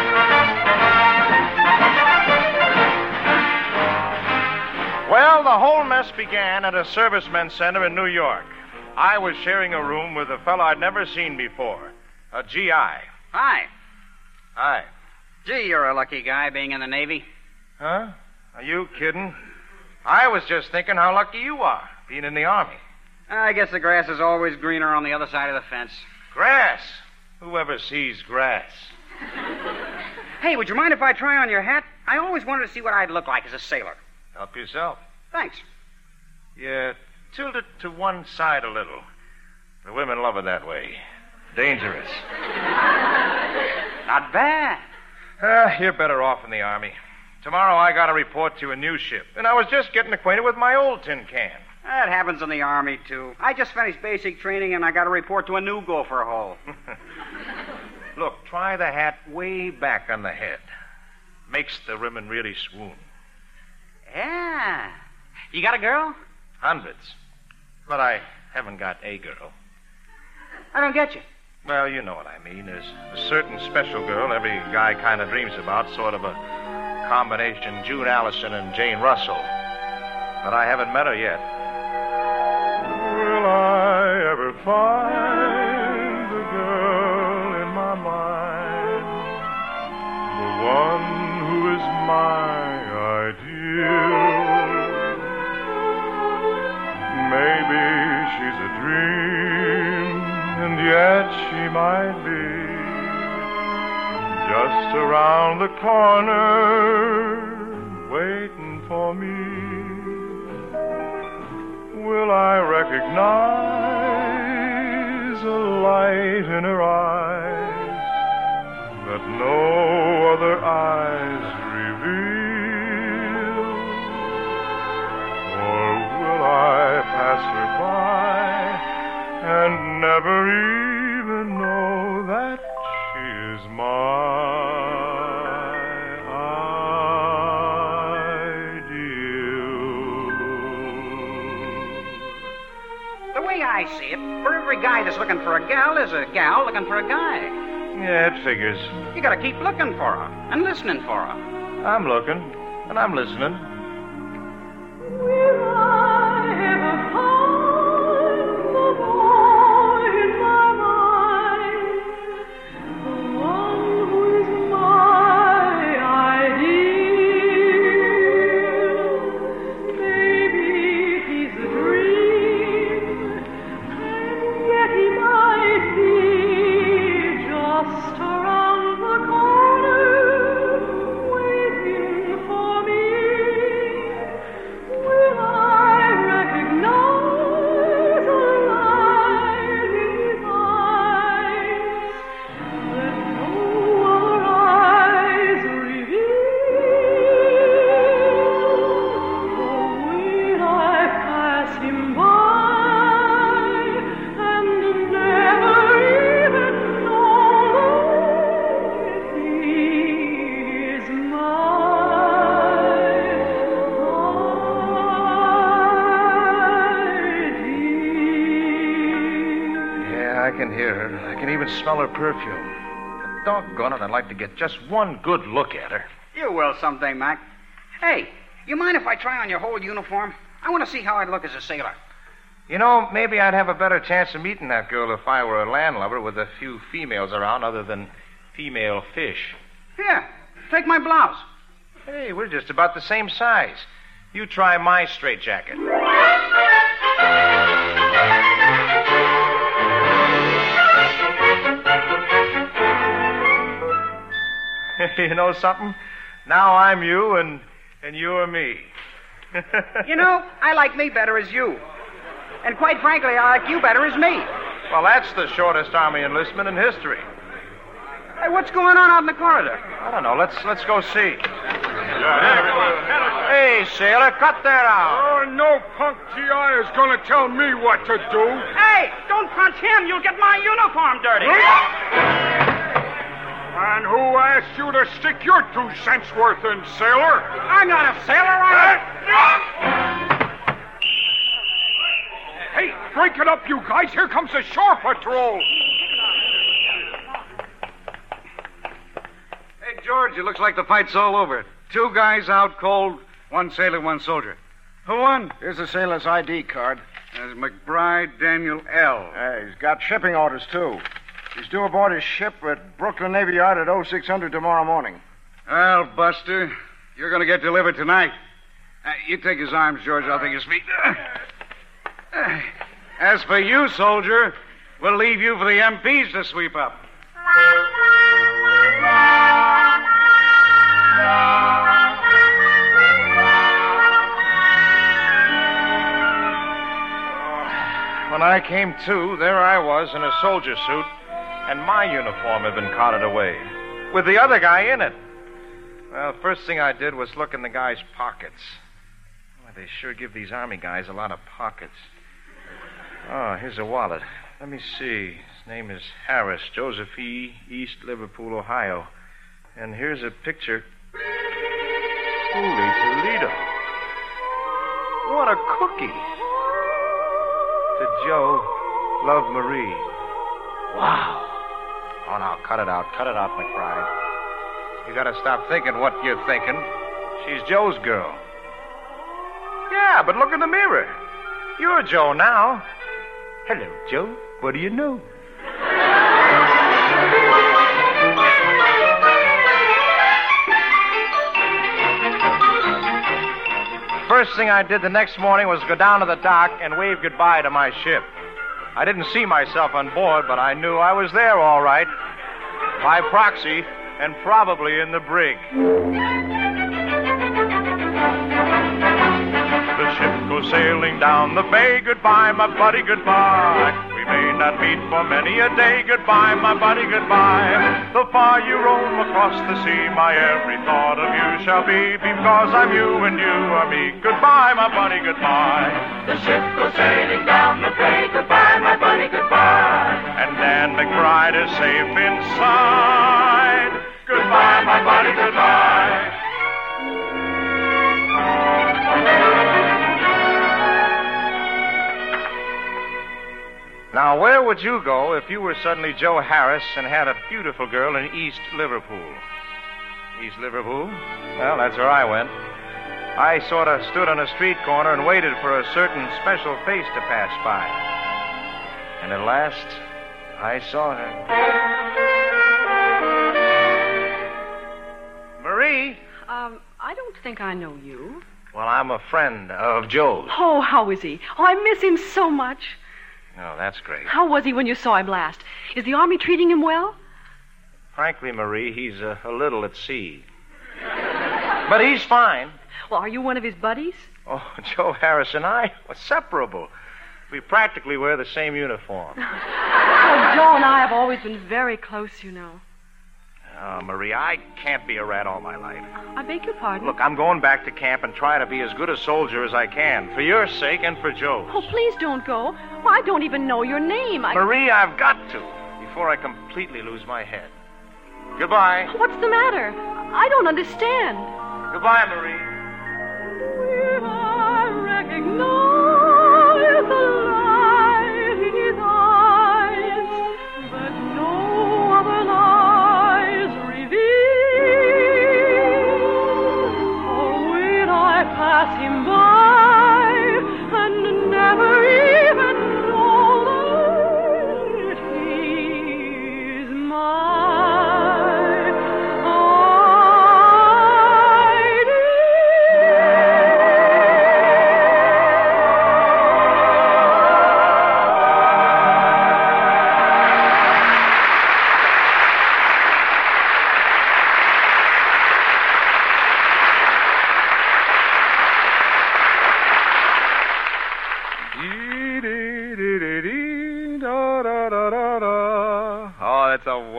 Well, the whole mess began at a servicemen's center in New York. I was sharing a room with a fellow I'd never seen before, a GI. Hi. Hi. Gee, you're a lucky guy being in the Navy. Huh? Are you kidding? I was just thinking how lucky you are, being in the Army. I guess the grass is always greener on the other side of the fence. Grass? Whoever sees grass? Hey, would you mind if I try on your hat? I always wanted to see what I'd look like as a sailor. Help yourself. Thanks. Yeah, tilt it to one side a little. The women love it that way. Dangerous. Not bad. You're better off in the Army. Tomorrow I got to report to a new ship, and I was just getting acquainted with my old tin can. That happens in the Army, too. I just finished basic training, and I got to report to a new gopher hole. Look, try the hat way back on the head. Makes the women really swoon. Yeah. You got a girl? Hundreds. But I haven't got a girl. I don't get you. Well, you know what I mean. There's a certain special girl every guy kind of dreams about, sort of a combination June Allison and Jane Russell. But I haven't met her yet. Will I ever find the girl in my mind? The one who is my ideal? Maybe she's a dream, and yet she might be just around the corner, waiting for me. Will I recognize a light in her eyes that no other eyes reveal? Or will I pass her by and never even know that she is my I see it. For every guy that's looking for a gal, there's a gal looking for a guy. Yeah, it figures. You gotta keep looking for her and listening for her. I'm looking, and I'm listening. Will I ever find the boy in my mind? The one who is my ideal? Maybe he's a dream. Yet he might be just around the corner, waiting for me. Will I recognize a light in his eyes that no other eyes reveal? Or will I pass him by and never even know that he is Yeah, I can hear her. I can even smell her perfume. But doggone it, I'd like to get just one good look at her. You will someday, Mac. Hey, you mind if I try on your whole uniform? I want to see how I'd look as a sailor. You know, maybe I'd have a better chance of meeting that girl if I were a landlubber with a few females around other than female fish. Here, take my blouse. Hey, we're just about the same size. You try my straitjacket. You know something? Now I'm you and you're me. You know, I like me better as you. And quite frankly, I like you better as me. Well, that's the shortest Army enlistment in history. Hey, what's going on out in the corridor? I don't know. Let's go see. Hey, sailor, cut that out. Oh, no punk GI is going to tell me what to do. Hey, don't punch him. You'll get my uniform dirty. And who asked you to stick your 2 cents worth in, sailor? I'm not a sailor. Hey, break it up, you guys. Here comes the shore patrol. Hey, George, it looks like the fight's all over. 2 guys out cold, 1 sailor, 1 soldier. Who won? Here's the sailor's ID card. There's McBride Daniel L. Hey, he's got shipping orders, too. He's due aboard his ship at Brooklyn Navy Yard at 0600 tomorrow morning. Well, Buster, you're going to get delivered tonight. You take his arms, George. I'll take his feet. As for you, soldier, we'll leave you for the MPs to sweep up. When I came to, there I was in a soldier suit, and my uniform had been carted away, with the other guy in it. Well, first thing I did was look in the guy's pockets. Well, they sure give these Army guys a lot of pockets. Oh, here's a wallet. Let me see. His name is Harris, Joseph E., East Liverpool, Ohio. And here's a picture. Holy Toledo. What a cookie. To Joe, love Marie. Wow. Oh, now, cut it out, McBride. You gotta stop thinking what you're thinking. She's Joe's girl. Yeah, but look in the mirror. You're Joe now. Hello, Joe. What do you know? First thing I did the next morning was go down to the dock and wave goodbye to my ship. I didn't see myself on board, but I knew I was there all right. By proxy, and probably in the brig. The ship goes sailing down the bay. Goodbye, my buddy, goodbye. We may not meet for many a day. Goodbye, my buddy, goodbye. The far you roam across the sea, my every thought of you shall be, because I'm you and you are me. Goodbye, my buddy, goodbye. The ship goes sailing down the bay. Goodbye, my buddy, goodbye. And Dan McBride is safe inside. Goodbye, my buddy, goodbye. Now, where would you go if you were suddenly Joe Harris and had a beautiful girl in East Liverpool? East Liverpool? Well, that's where I went. I sort of stood on a street corner and waited for a certain special face to pass by. And at last, I saw her. Marie? I don't think I know you. Well, I'm a friend of Joe's. Oh, how is he? Oh, I miss him so much. Oh, that's great. How was he when you saw him last? Is the Army treating him well? Frankly, Marie, he's a little at sea. But he's fine. Well, are you one of his buddies? Oh, Joe Harris and I are separable. We practically wear the same uniform. Oh, Joe and I have always been very close, you know. Oh, Marie, I can't be a rat all my life. I beg your pardon? Look, I'm going back to camp and try to be as good a soldier as I can, for your sake and for Joe's. Oh, please don't go. Well, I don't even know your name. Marie, I've got to, before I completely lose my head. Goodbye. What's the matter? I don't understand. Goodbye, Marie. Will I recognize the light in his eyes that no other lies reveal? Or will I pass him by and never even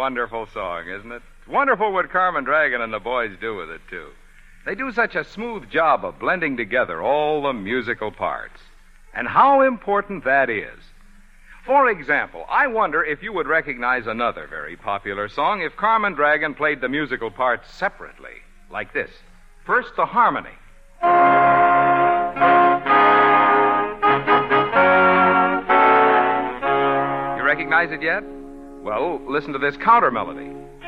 wonderful song, isn't it? It's wonderful what Carmen Dragon and the boys do with it, too. They do such a smooth job of blending together all the musical parts. And how important that is. For example, I wonder if you would recognize another very popular song if Carmen Dragon played the musical parts separately, like this. First, the harmony. You recognize it yet? Well, listen to this counter melody.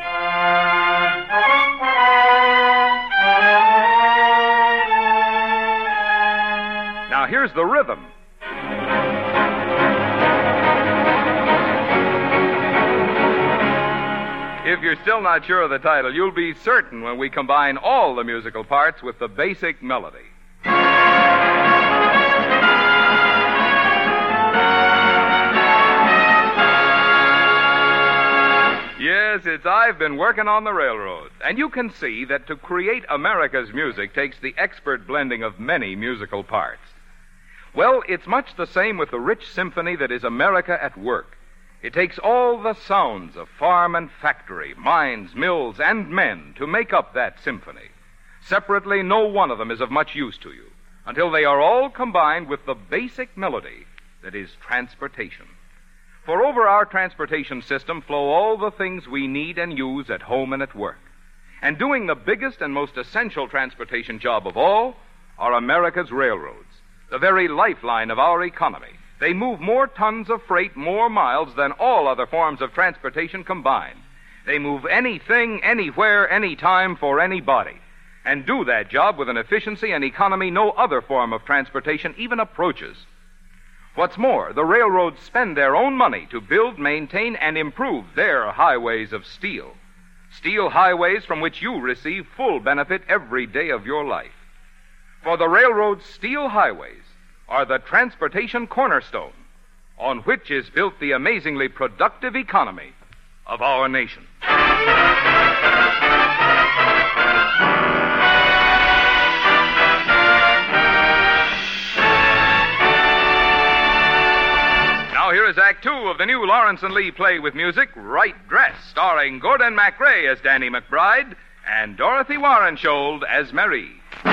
Now here's the rhythm. If you're still not sure of the title, you'll be certain when we combine all the musical parts with the basic melody. Yes, it's I've Been Working on the Railroad. And you can see that to create America's music takes the expert blending of many musical parts. Well, it's much the same with the rich symphony that is America at work. It takes all the sounds of farm and factory, mines, mills, and men to make up that symphony. Separately, no one of them is of much use to you until they are all combined with the basic melody that is transportation. For over our transportation system flow all the things we need and use at home and at work. And doing the biggest and most essential transportation job of all are America's railroads, the very lifeline of our economy. They move more tons of freight, more miles than all other forms of transportation combined. They move anything, anywhere, anytime for anybody, and do that job with an efficiency and economy no other form of transportation even approaches. What's more, the railroads spend their own money to build, maintain, and improve their highways of steel. Steel highways from which you receive full benefit every day of your life. For the railroad's steel highways are the transportation cornerstone on which is built the amazingly productive economy of our nation. Now here is Act Two of the new Lawrence and Lee play with music, Right Dress, starring Gordon MacRae as Danny McBride and Dorothy Warrenshold as Marie.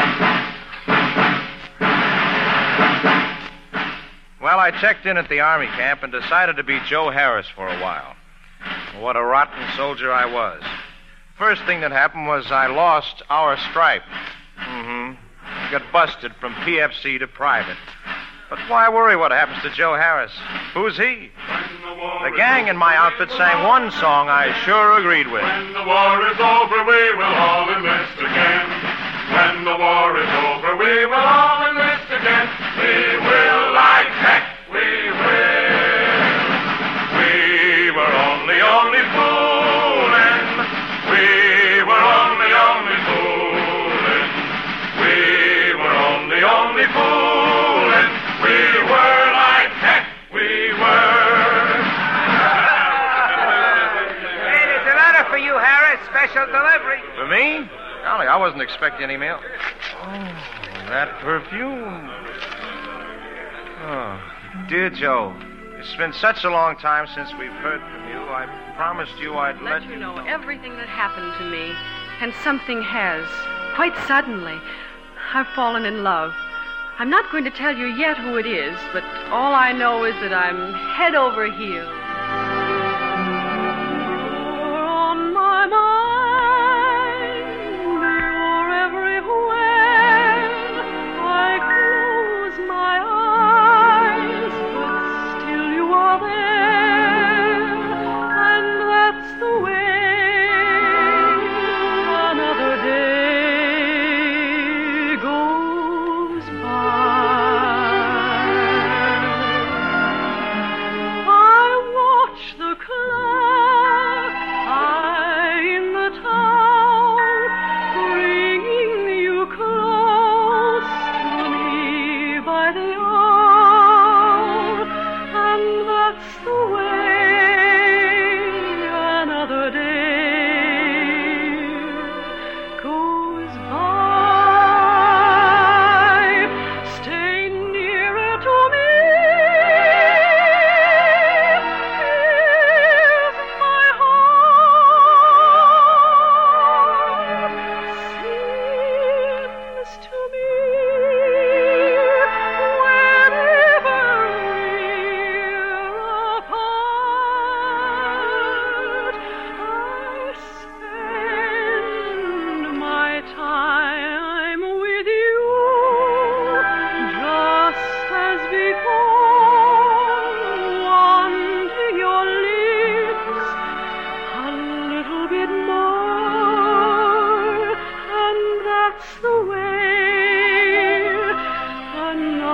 Well, I checked in at the Army camp and decided to be Joe Harris for a while. What a rotten soldier I was. First thing that happened was I lost our stripe. I got busted from PFC to private. But why worry what happens to Joe Harris? Who's he? The gang in my outfit sang one song I sure agreed with. When the war is over, we will all enlist again. When the war is over, we will all enlist again. We will like heck, we will. We were only fooling. We were only fooling. We were only fooling. We were like heck, we were. Hey, there's a letter for you, Harris. Special delivery. For me? Golly, I wasn't expecting any mail. Oh, that perfume. Oh, dear Joe, it's been such a long time since we've heard from you. I promised you I'd let you know everything that happened to me. And something has. Quite suddenly. I've fallen in love. I'm not going to tell you yet who it is, but all I know is that I'm head over heels. You're on my mind. You're everywhere. I close my eyes, but still you are there. And that's the way another day goes by. I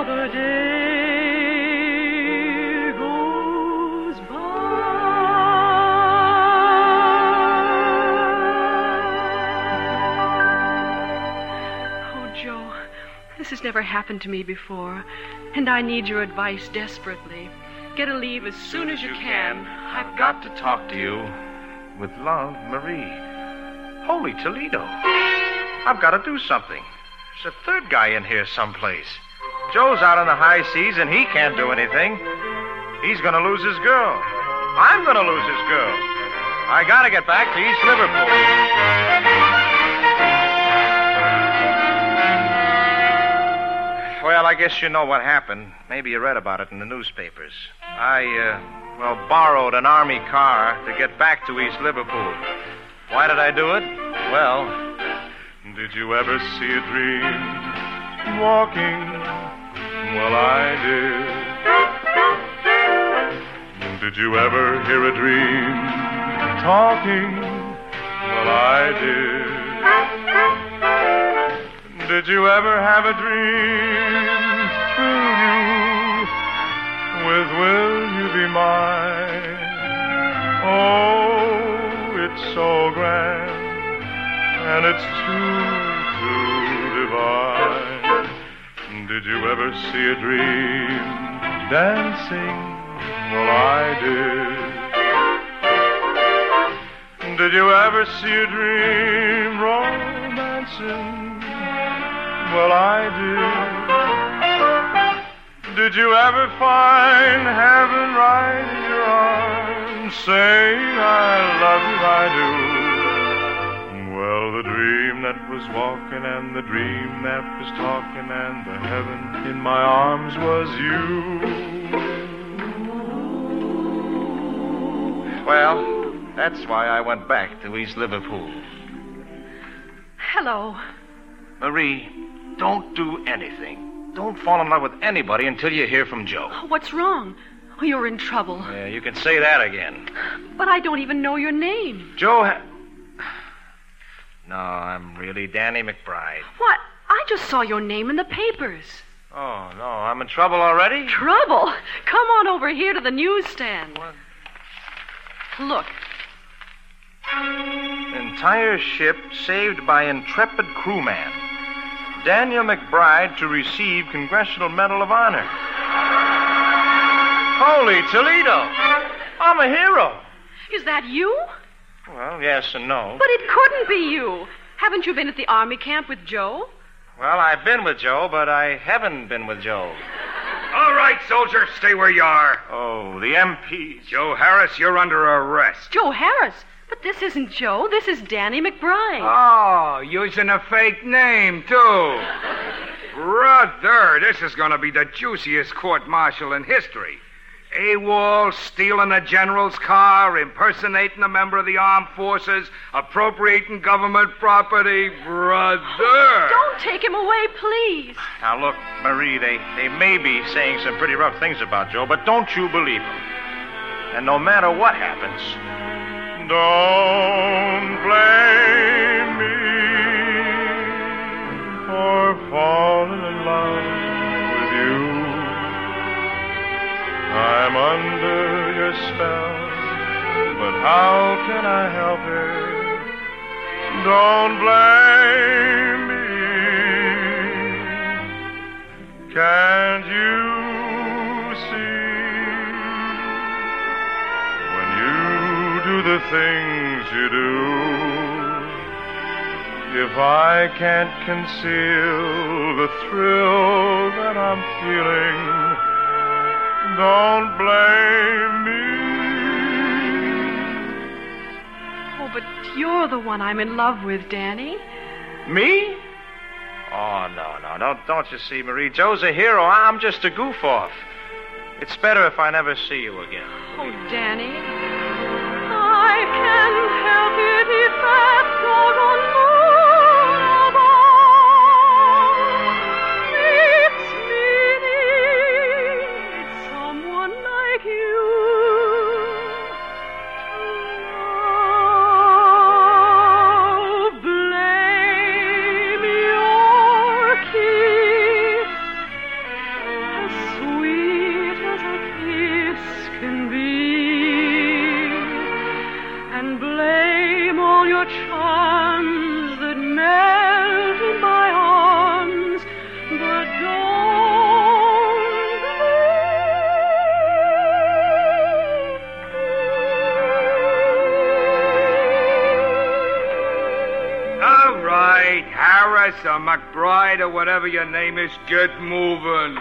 another day goes by. Oh, Joe, this has never happened to me before, and I need your advice desperately. Get a leave as soon as you can. I've got to talk to you. With love, Marie. Holy Toledo. I've got to do something. There's a third guy in here someplace. Joe's out on the high seas and he can't do anything. He's going to lose his girl. I'm going to lose his girl. I got to get back to East Liverpool. Well, I guess you know what happened. Maybe you read about it in the newspapers. I borrowed an army car to get back to East Liverpool. Why did I do it? Well, did you ever see a dream walking? Well, I did. Did you ever hear a dream talking? Well, I did. Did you ever have a dream fill you with will you be mine? Oh, it's so grand, and it's too divine. Did you ever see a dream dancing? Well, I did. Did you ever see a dream romancing? Well, I did. Did you ever find heaven right in your arms, saying, I love you, I do? Well, the dream that was walking and the dream that was talking and the heaven in my arms was you. Well, that's why I went back to East Liverpool. Hello. Marie, don't do anything. Don't fall in love with anybody until you hear from Joe. What's wrong? Oh, you're in trouble. Yeah, you can say that again. But I don't even know your name. Joe No, I'm really Danny McBride. What? I just saw your name in the papers. Oh, no, I'm in trouble already? Trouble? Come on over here to the newsstand. What? Look. Entire ship saved by intrepid crewman. Daniel McBride to receive Congressional Medal of Honor. Holy Toledo! I'm a hero. Is that you? Well, yes and no. But it couldn't be you. Haven't you been at the army camp with Joe? Well, I've been with Joe, but I haven't been with Joe. All right, soldier, stay where you are. Oh, the MP. Joe Harris, you're under arrest. Joe Harris? But this isn't Joe. This is Danny McBride. Oh, using a fake name, too. Brother, this is going to be the juiciest court-martial in history. AWOL, stealing a general's car, impersonating a member of the armed forces, appropriating government property. Brother! Don't take him away, please. Now, look, Marie, they may be saying some pretty rough things about Joe, but don't you believe them. And no matter what happens, don't blame me for falling in love with you. I'm under your spell, but how can I help it? Don't blame me. Can't you see? When you do the things you do, if I can't conceal the thrill that I'm feeling, don't blame me. Oh, but you're the one I'm in love with, Danny. Me? Oh, no. Don't you see, Marie? Joe's a hero. I'm just a goof-off. It's better if I never see you again. Oh, Danny. I can't help it if that doggone moon above makes me need someone like you to love. Blame your kiss All right, Harris or McBride or whatever your name is, get moving.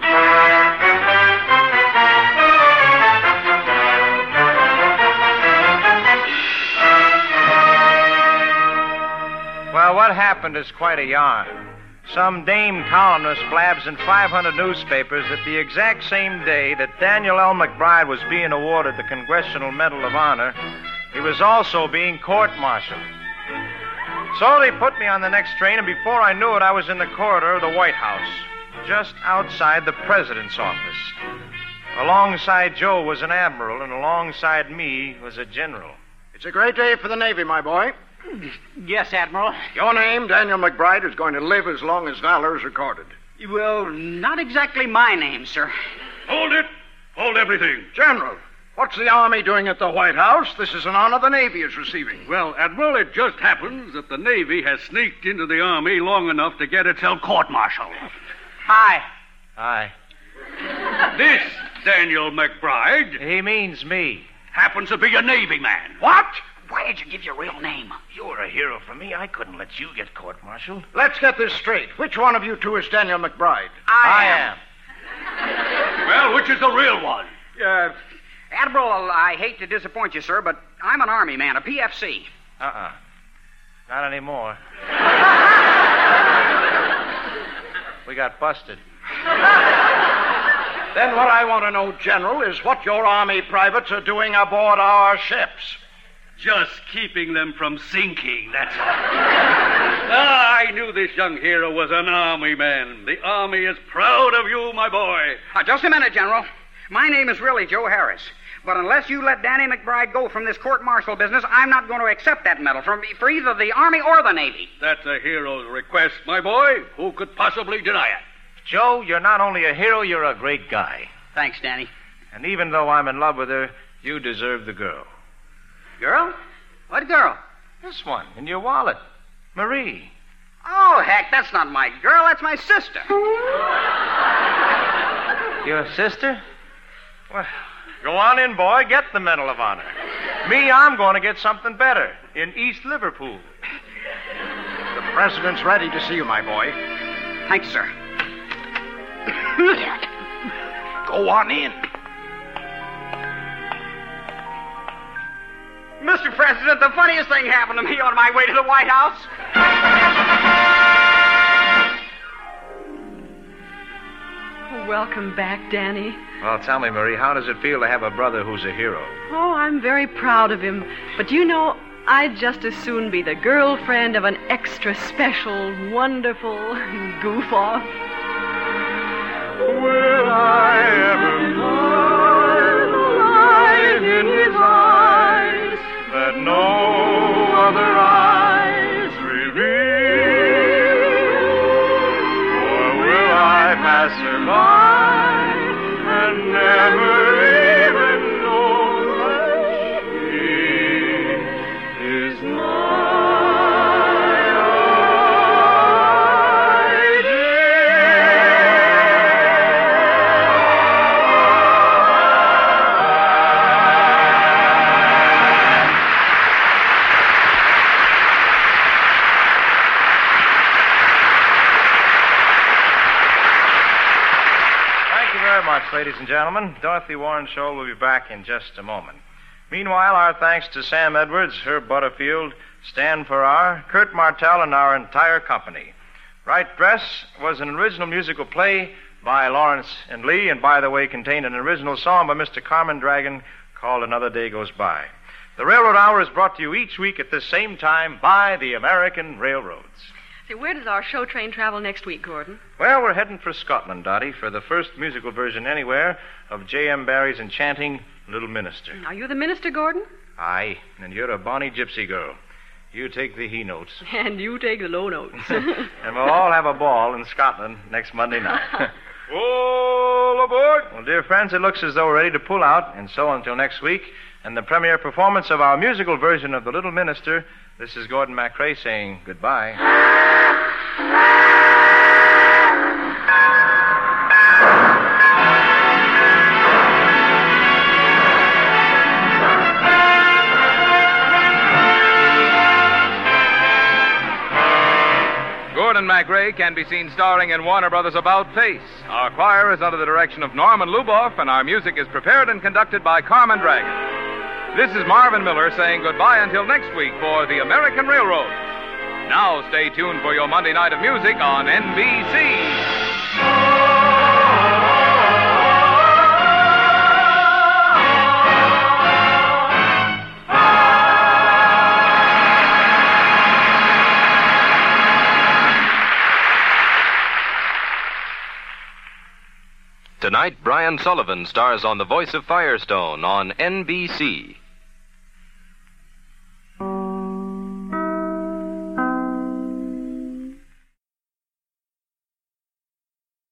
Well, what happened is quite a yarn. Some dame columnist blabs in 500 newspapers that the exact same day that Daniel L. McBride was being awarded the Congressional Medal of Honor, he was also being court-martialed. So they put me on the next train, and before I knew it, I was in the corridor of the White House, just outside the president's office. Alongside Joe was an admiral, and alongside me was a general. It's a great day for the Navy, my boy. Yes, Admiral. Your name, Daniel McBride, is going to live as long as valor is recorded. Well, not exactly my name, sir. Hold it. Hold everything. General, what's the Army doing at the White House? This is an honor the Navy is receiving. Well, Admiral, it just happens that the Navy has sneaked into the Army long enough to get itself court-martialed. Hi. Hi. This Daniel McBride... He means me. ...happens to be a Navy man. What? Why did you give your real name? You were a hero for me. I couldn't let you get court-martialed. Let's get this straight. Which one of you two is Daniel McBride? I am. Well, which is the real one? Admiral, I hate to disappoint you, sir, but I'm an Army man, a PFC. Not anymore. We got busted. Then what I want to know, General, is what your Army privates are doing aboard our ships. Just keeping them from sinking, that's all. I knew this young hero was an Army man. The Army is proud of you, my boy. Just a minute, General. My name is really Joe Harris. But unless you let Danny McBride go from this court-martial business, I'm not going to accept that medal for either the Army or the Navy. That's a hero's request, my boy. Who could possibly deny it? Joe, you're not only a hero, you're a great guy. Thanks, Danny. And even though I'm in love with her, you deserve the girl. Girl? What girl? This one, in your wallet. Marie. Oh, heck, that's not my girl. That's my sister. Your sister? Well, go on in, boy. Get the Medal of Honor. Me, I'm going to get something better in East Liverpool. The President's ready to see you, my boy. Thank you, sir. Go on in. Mr. President, the funniest thing happened to me on my way to the White House. Welcome back, Danny. Well, tell me, Marie, how does it feel to have a brother who's a hero? Oh, I'm very proud of him. But you know, I'd just as soon be the girlfriend of an extra special, wonderful goof-off. Will I ever find the light in his eyes that no other eyes reveal? Or will I pass her by and never even know that she is mine? Ladies and gentlemen, Dorothy Warren Show will be back in just a moment. Meanwhile, our thanks to Sam Edwards, Herb Butterfield, Stan Farrar, Kurt Martell, and our entire company. Right Dress was an original musical play by Lawrence and Lee, and by the way, contained an original song by Mr. Carmen Dragon called Another Day Goes By. The Railroad Hour is brought to you each week at this same time by the American Railroads. Say, where does our show train travel next week, Gordon? Well, we're heading for Scotland, Dottie, for the first musical version anywhere of J.M. Barrie's enchanting Little Minister. Are you the minister, Gordon? Aye, and you're a bonny gypsy girl. You take the he notes. And you take the low notes. And we'll all have a ball in Scotland next Monday night. All aboard! Well, dear friends, it looks as though we're ready to pull out, and so until next week, and the premiere performance of our musical version of The Little Minister, this is Gordon MacRae saying goodbye. Gordon MacRae can be seen starring in Warner Brothers' About Face. Our choir is under the direction of Norman Luboff, and our music is prepared and conducted by Carmen Dragon. This is Marvin Miller saying goodbye until next week for the American Railroad. Now stay tuned for your Monday night of music on NBC. Tonight, Brian Sullivan stars on The Voice of Firestone on NBC.